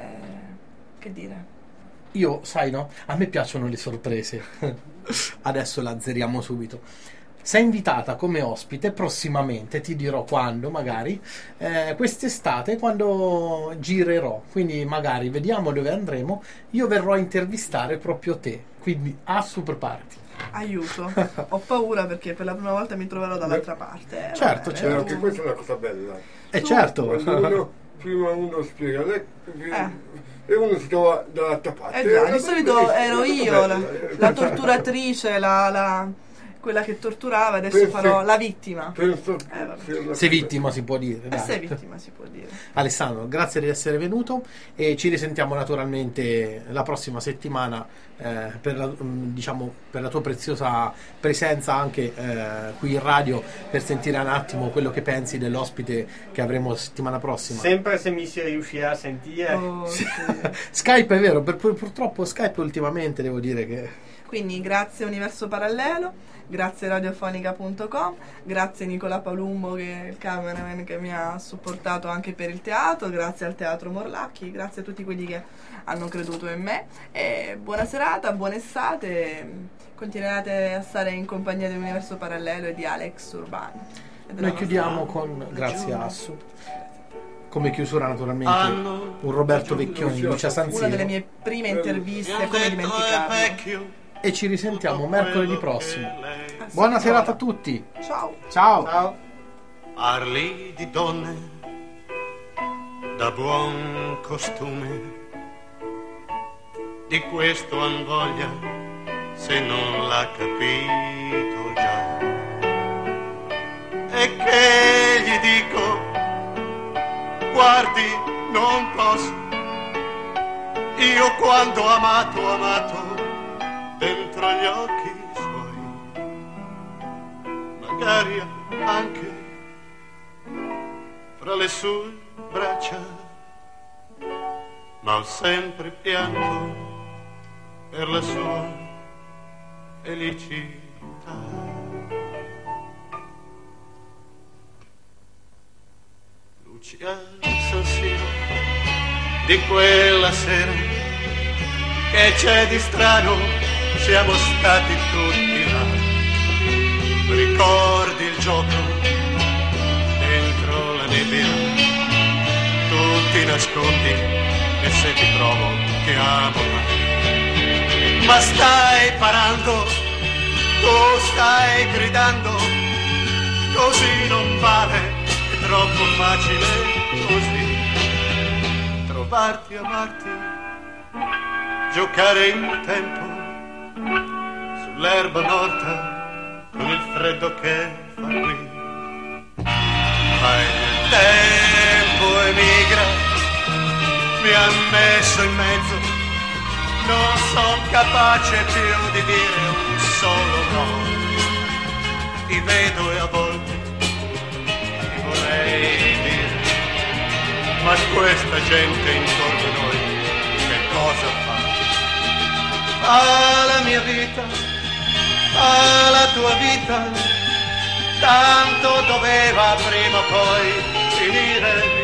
Speaker 4: che dire?
Speaker 2: Io, sai, no? A me piacciono le sorprese. Adesso la azzeriamo subito. Sei invitata come ospite prossimamente, ti dirò quando, magari, eh, quest'estate, quando girerò. Quindi magari vediamo dove andremo. Io verrò a intervistare proprio te. Quindi a Super Party.
Speaker 4: Aiuto, ho paura perché per la prima volta mi troverò dall'altra parte. Eh,
Speaker 2: Certo,
Speaker 4: vabbè,
Speaker 2: certo.
Speaker 10: Anche questa è una cosa bella.
Speaker 2: E
Speaker 4: Tu-
Speaker 2: certo.
Speaker 10: Quando uno, prima uno spiega le-
Speaker 4: Eh.
Speaker 10: e uno si trova dall'altra parte.
Speaker 4: Eh già,
Speaker 10: È
Speaker 4: di
Speaker 10: una
Speaker 4: solito
Speaker 10: bella-
Speaker 4: ero
Speaker 10: è una cosa
Speaker 4: io la,
Speaker 10: bella, eh.
Speaker 4: la torturatrice, la, la- quella che torturava, adesso
Speaker 10: Pensi-
Speaker 4: farò la vittima.
Speaker 10: Penso
Speaker 4: Eh, vabbè.
Speaker 10: sia una
Speaker 2: Sei
Speaker 10: cosa-
Speaker 2: vittima, si può dire.
Speaker 4: E
Speaker 2: dai.
Speaker 4: sei vittima, si può dire.
Speaker 2: Alessandro, grazie di essere venuto e ci risentiamo naturalmente la prossima settimana eh, per, la, mm, diciamo, per la tua preziosa presenza anche eh, qui in radio, per sentire un attimo quello che pensi dell'ospite che avremo la settimana prossima.
Speaker 3: Sempre se mi si riuscirà a sentire.
Speaker 4: Oh, sì.
Speaker 2: Skype è vero, per- pur- purtroppo Skype ultimamente devo dire che
Speaker 4: Quindi grazie Universo Parallelo, grazie radiofonica punto com, grazie Nicola Palumbo che è il cameraman che mi ha supportato anche per il teatro, grazie al Teatro Morlacchi, grazie a tutti quelli che hanno creduto in me e buona serata, buona estate, continuate a stare in compagnia dell'Universo Parallelo e di Alex Urbani. E della
Speaker 2: noi
Speaker 4: nostra-
Speaker 2: chiudiamo con grazie Assu. Come chiusura naturalmente un Roberto Vecchioni, Lucia
Speaker 4: una delle
Speaker 2: Sanziro
Speaker 4: mie prime interviste, come dimenticarlo.
Speaker 2: e ci risentiamo mercoledì prossimo. Buona serata a tutti.
Speaker 4: Ciao.
Speaker 2: Ciao.
Speaker 3: Ciao.
Speaker 9: Parli di donne da buon costume, di questo han voglia se non l'ha capito già. E che gli dico, guardi, non posso, io quando ho amato, ho amato dentro gli occhi suoi, magari anche fra le sue braccia, ma ho sempre pianto per la sua felicità. Lucia Sansino, di quella sera, che c'è di strano, siamo stati tutti là. Ricordi il gioco dentro la nebbia, tu ti nascondi e se ti trovo ti amo mai. Ma stai parando, tu stai gridando, così non vale, e
Speaker 11: troppo facile così trovarti, amarti, giocare in tempo sull'erba morta con il freddo che fa qui. Ma il tempo emigra, mi ha messo in mezzo, non sono capace più di dire un solo no. Ti vedo e a volte ti vorrei dire, ma questa gente intorno a noi che cosa fa? Fa la mia vita, fa la tua vita, tanto doveva prima o poi finire.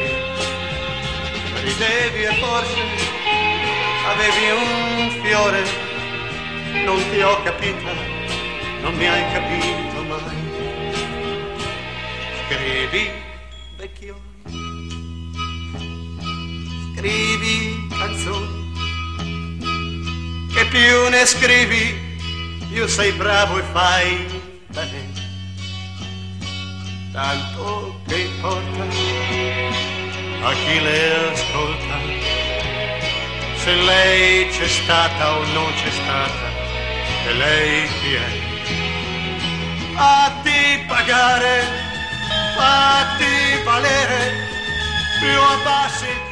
Speaker 11: Ridevi e forse avevi un fiore, non ti ho capita, non mi hai capito mai. Scrivi vecchioni, scrivi canzoni, che più ne scrivi più sei bravo e fai bene. Tanto che importa a chi le ascolta, se lei c'è stata o non c'è stata, e lei chi è? Fatti pagare, fatti valere, più abbassi il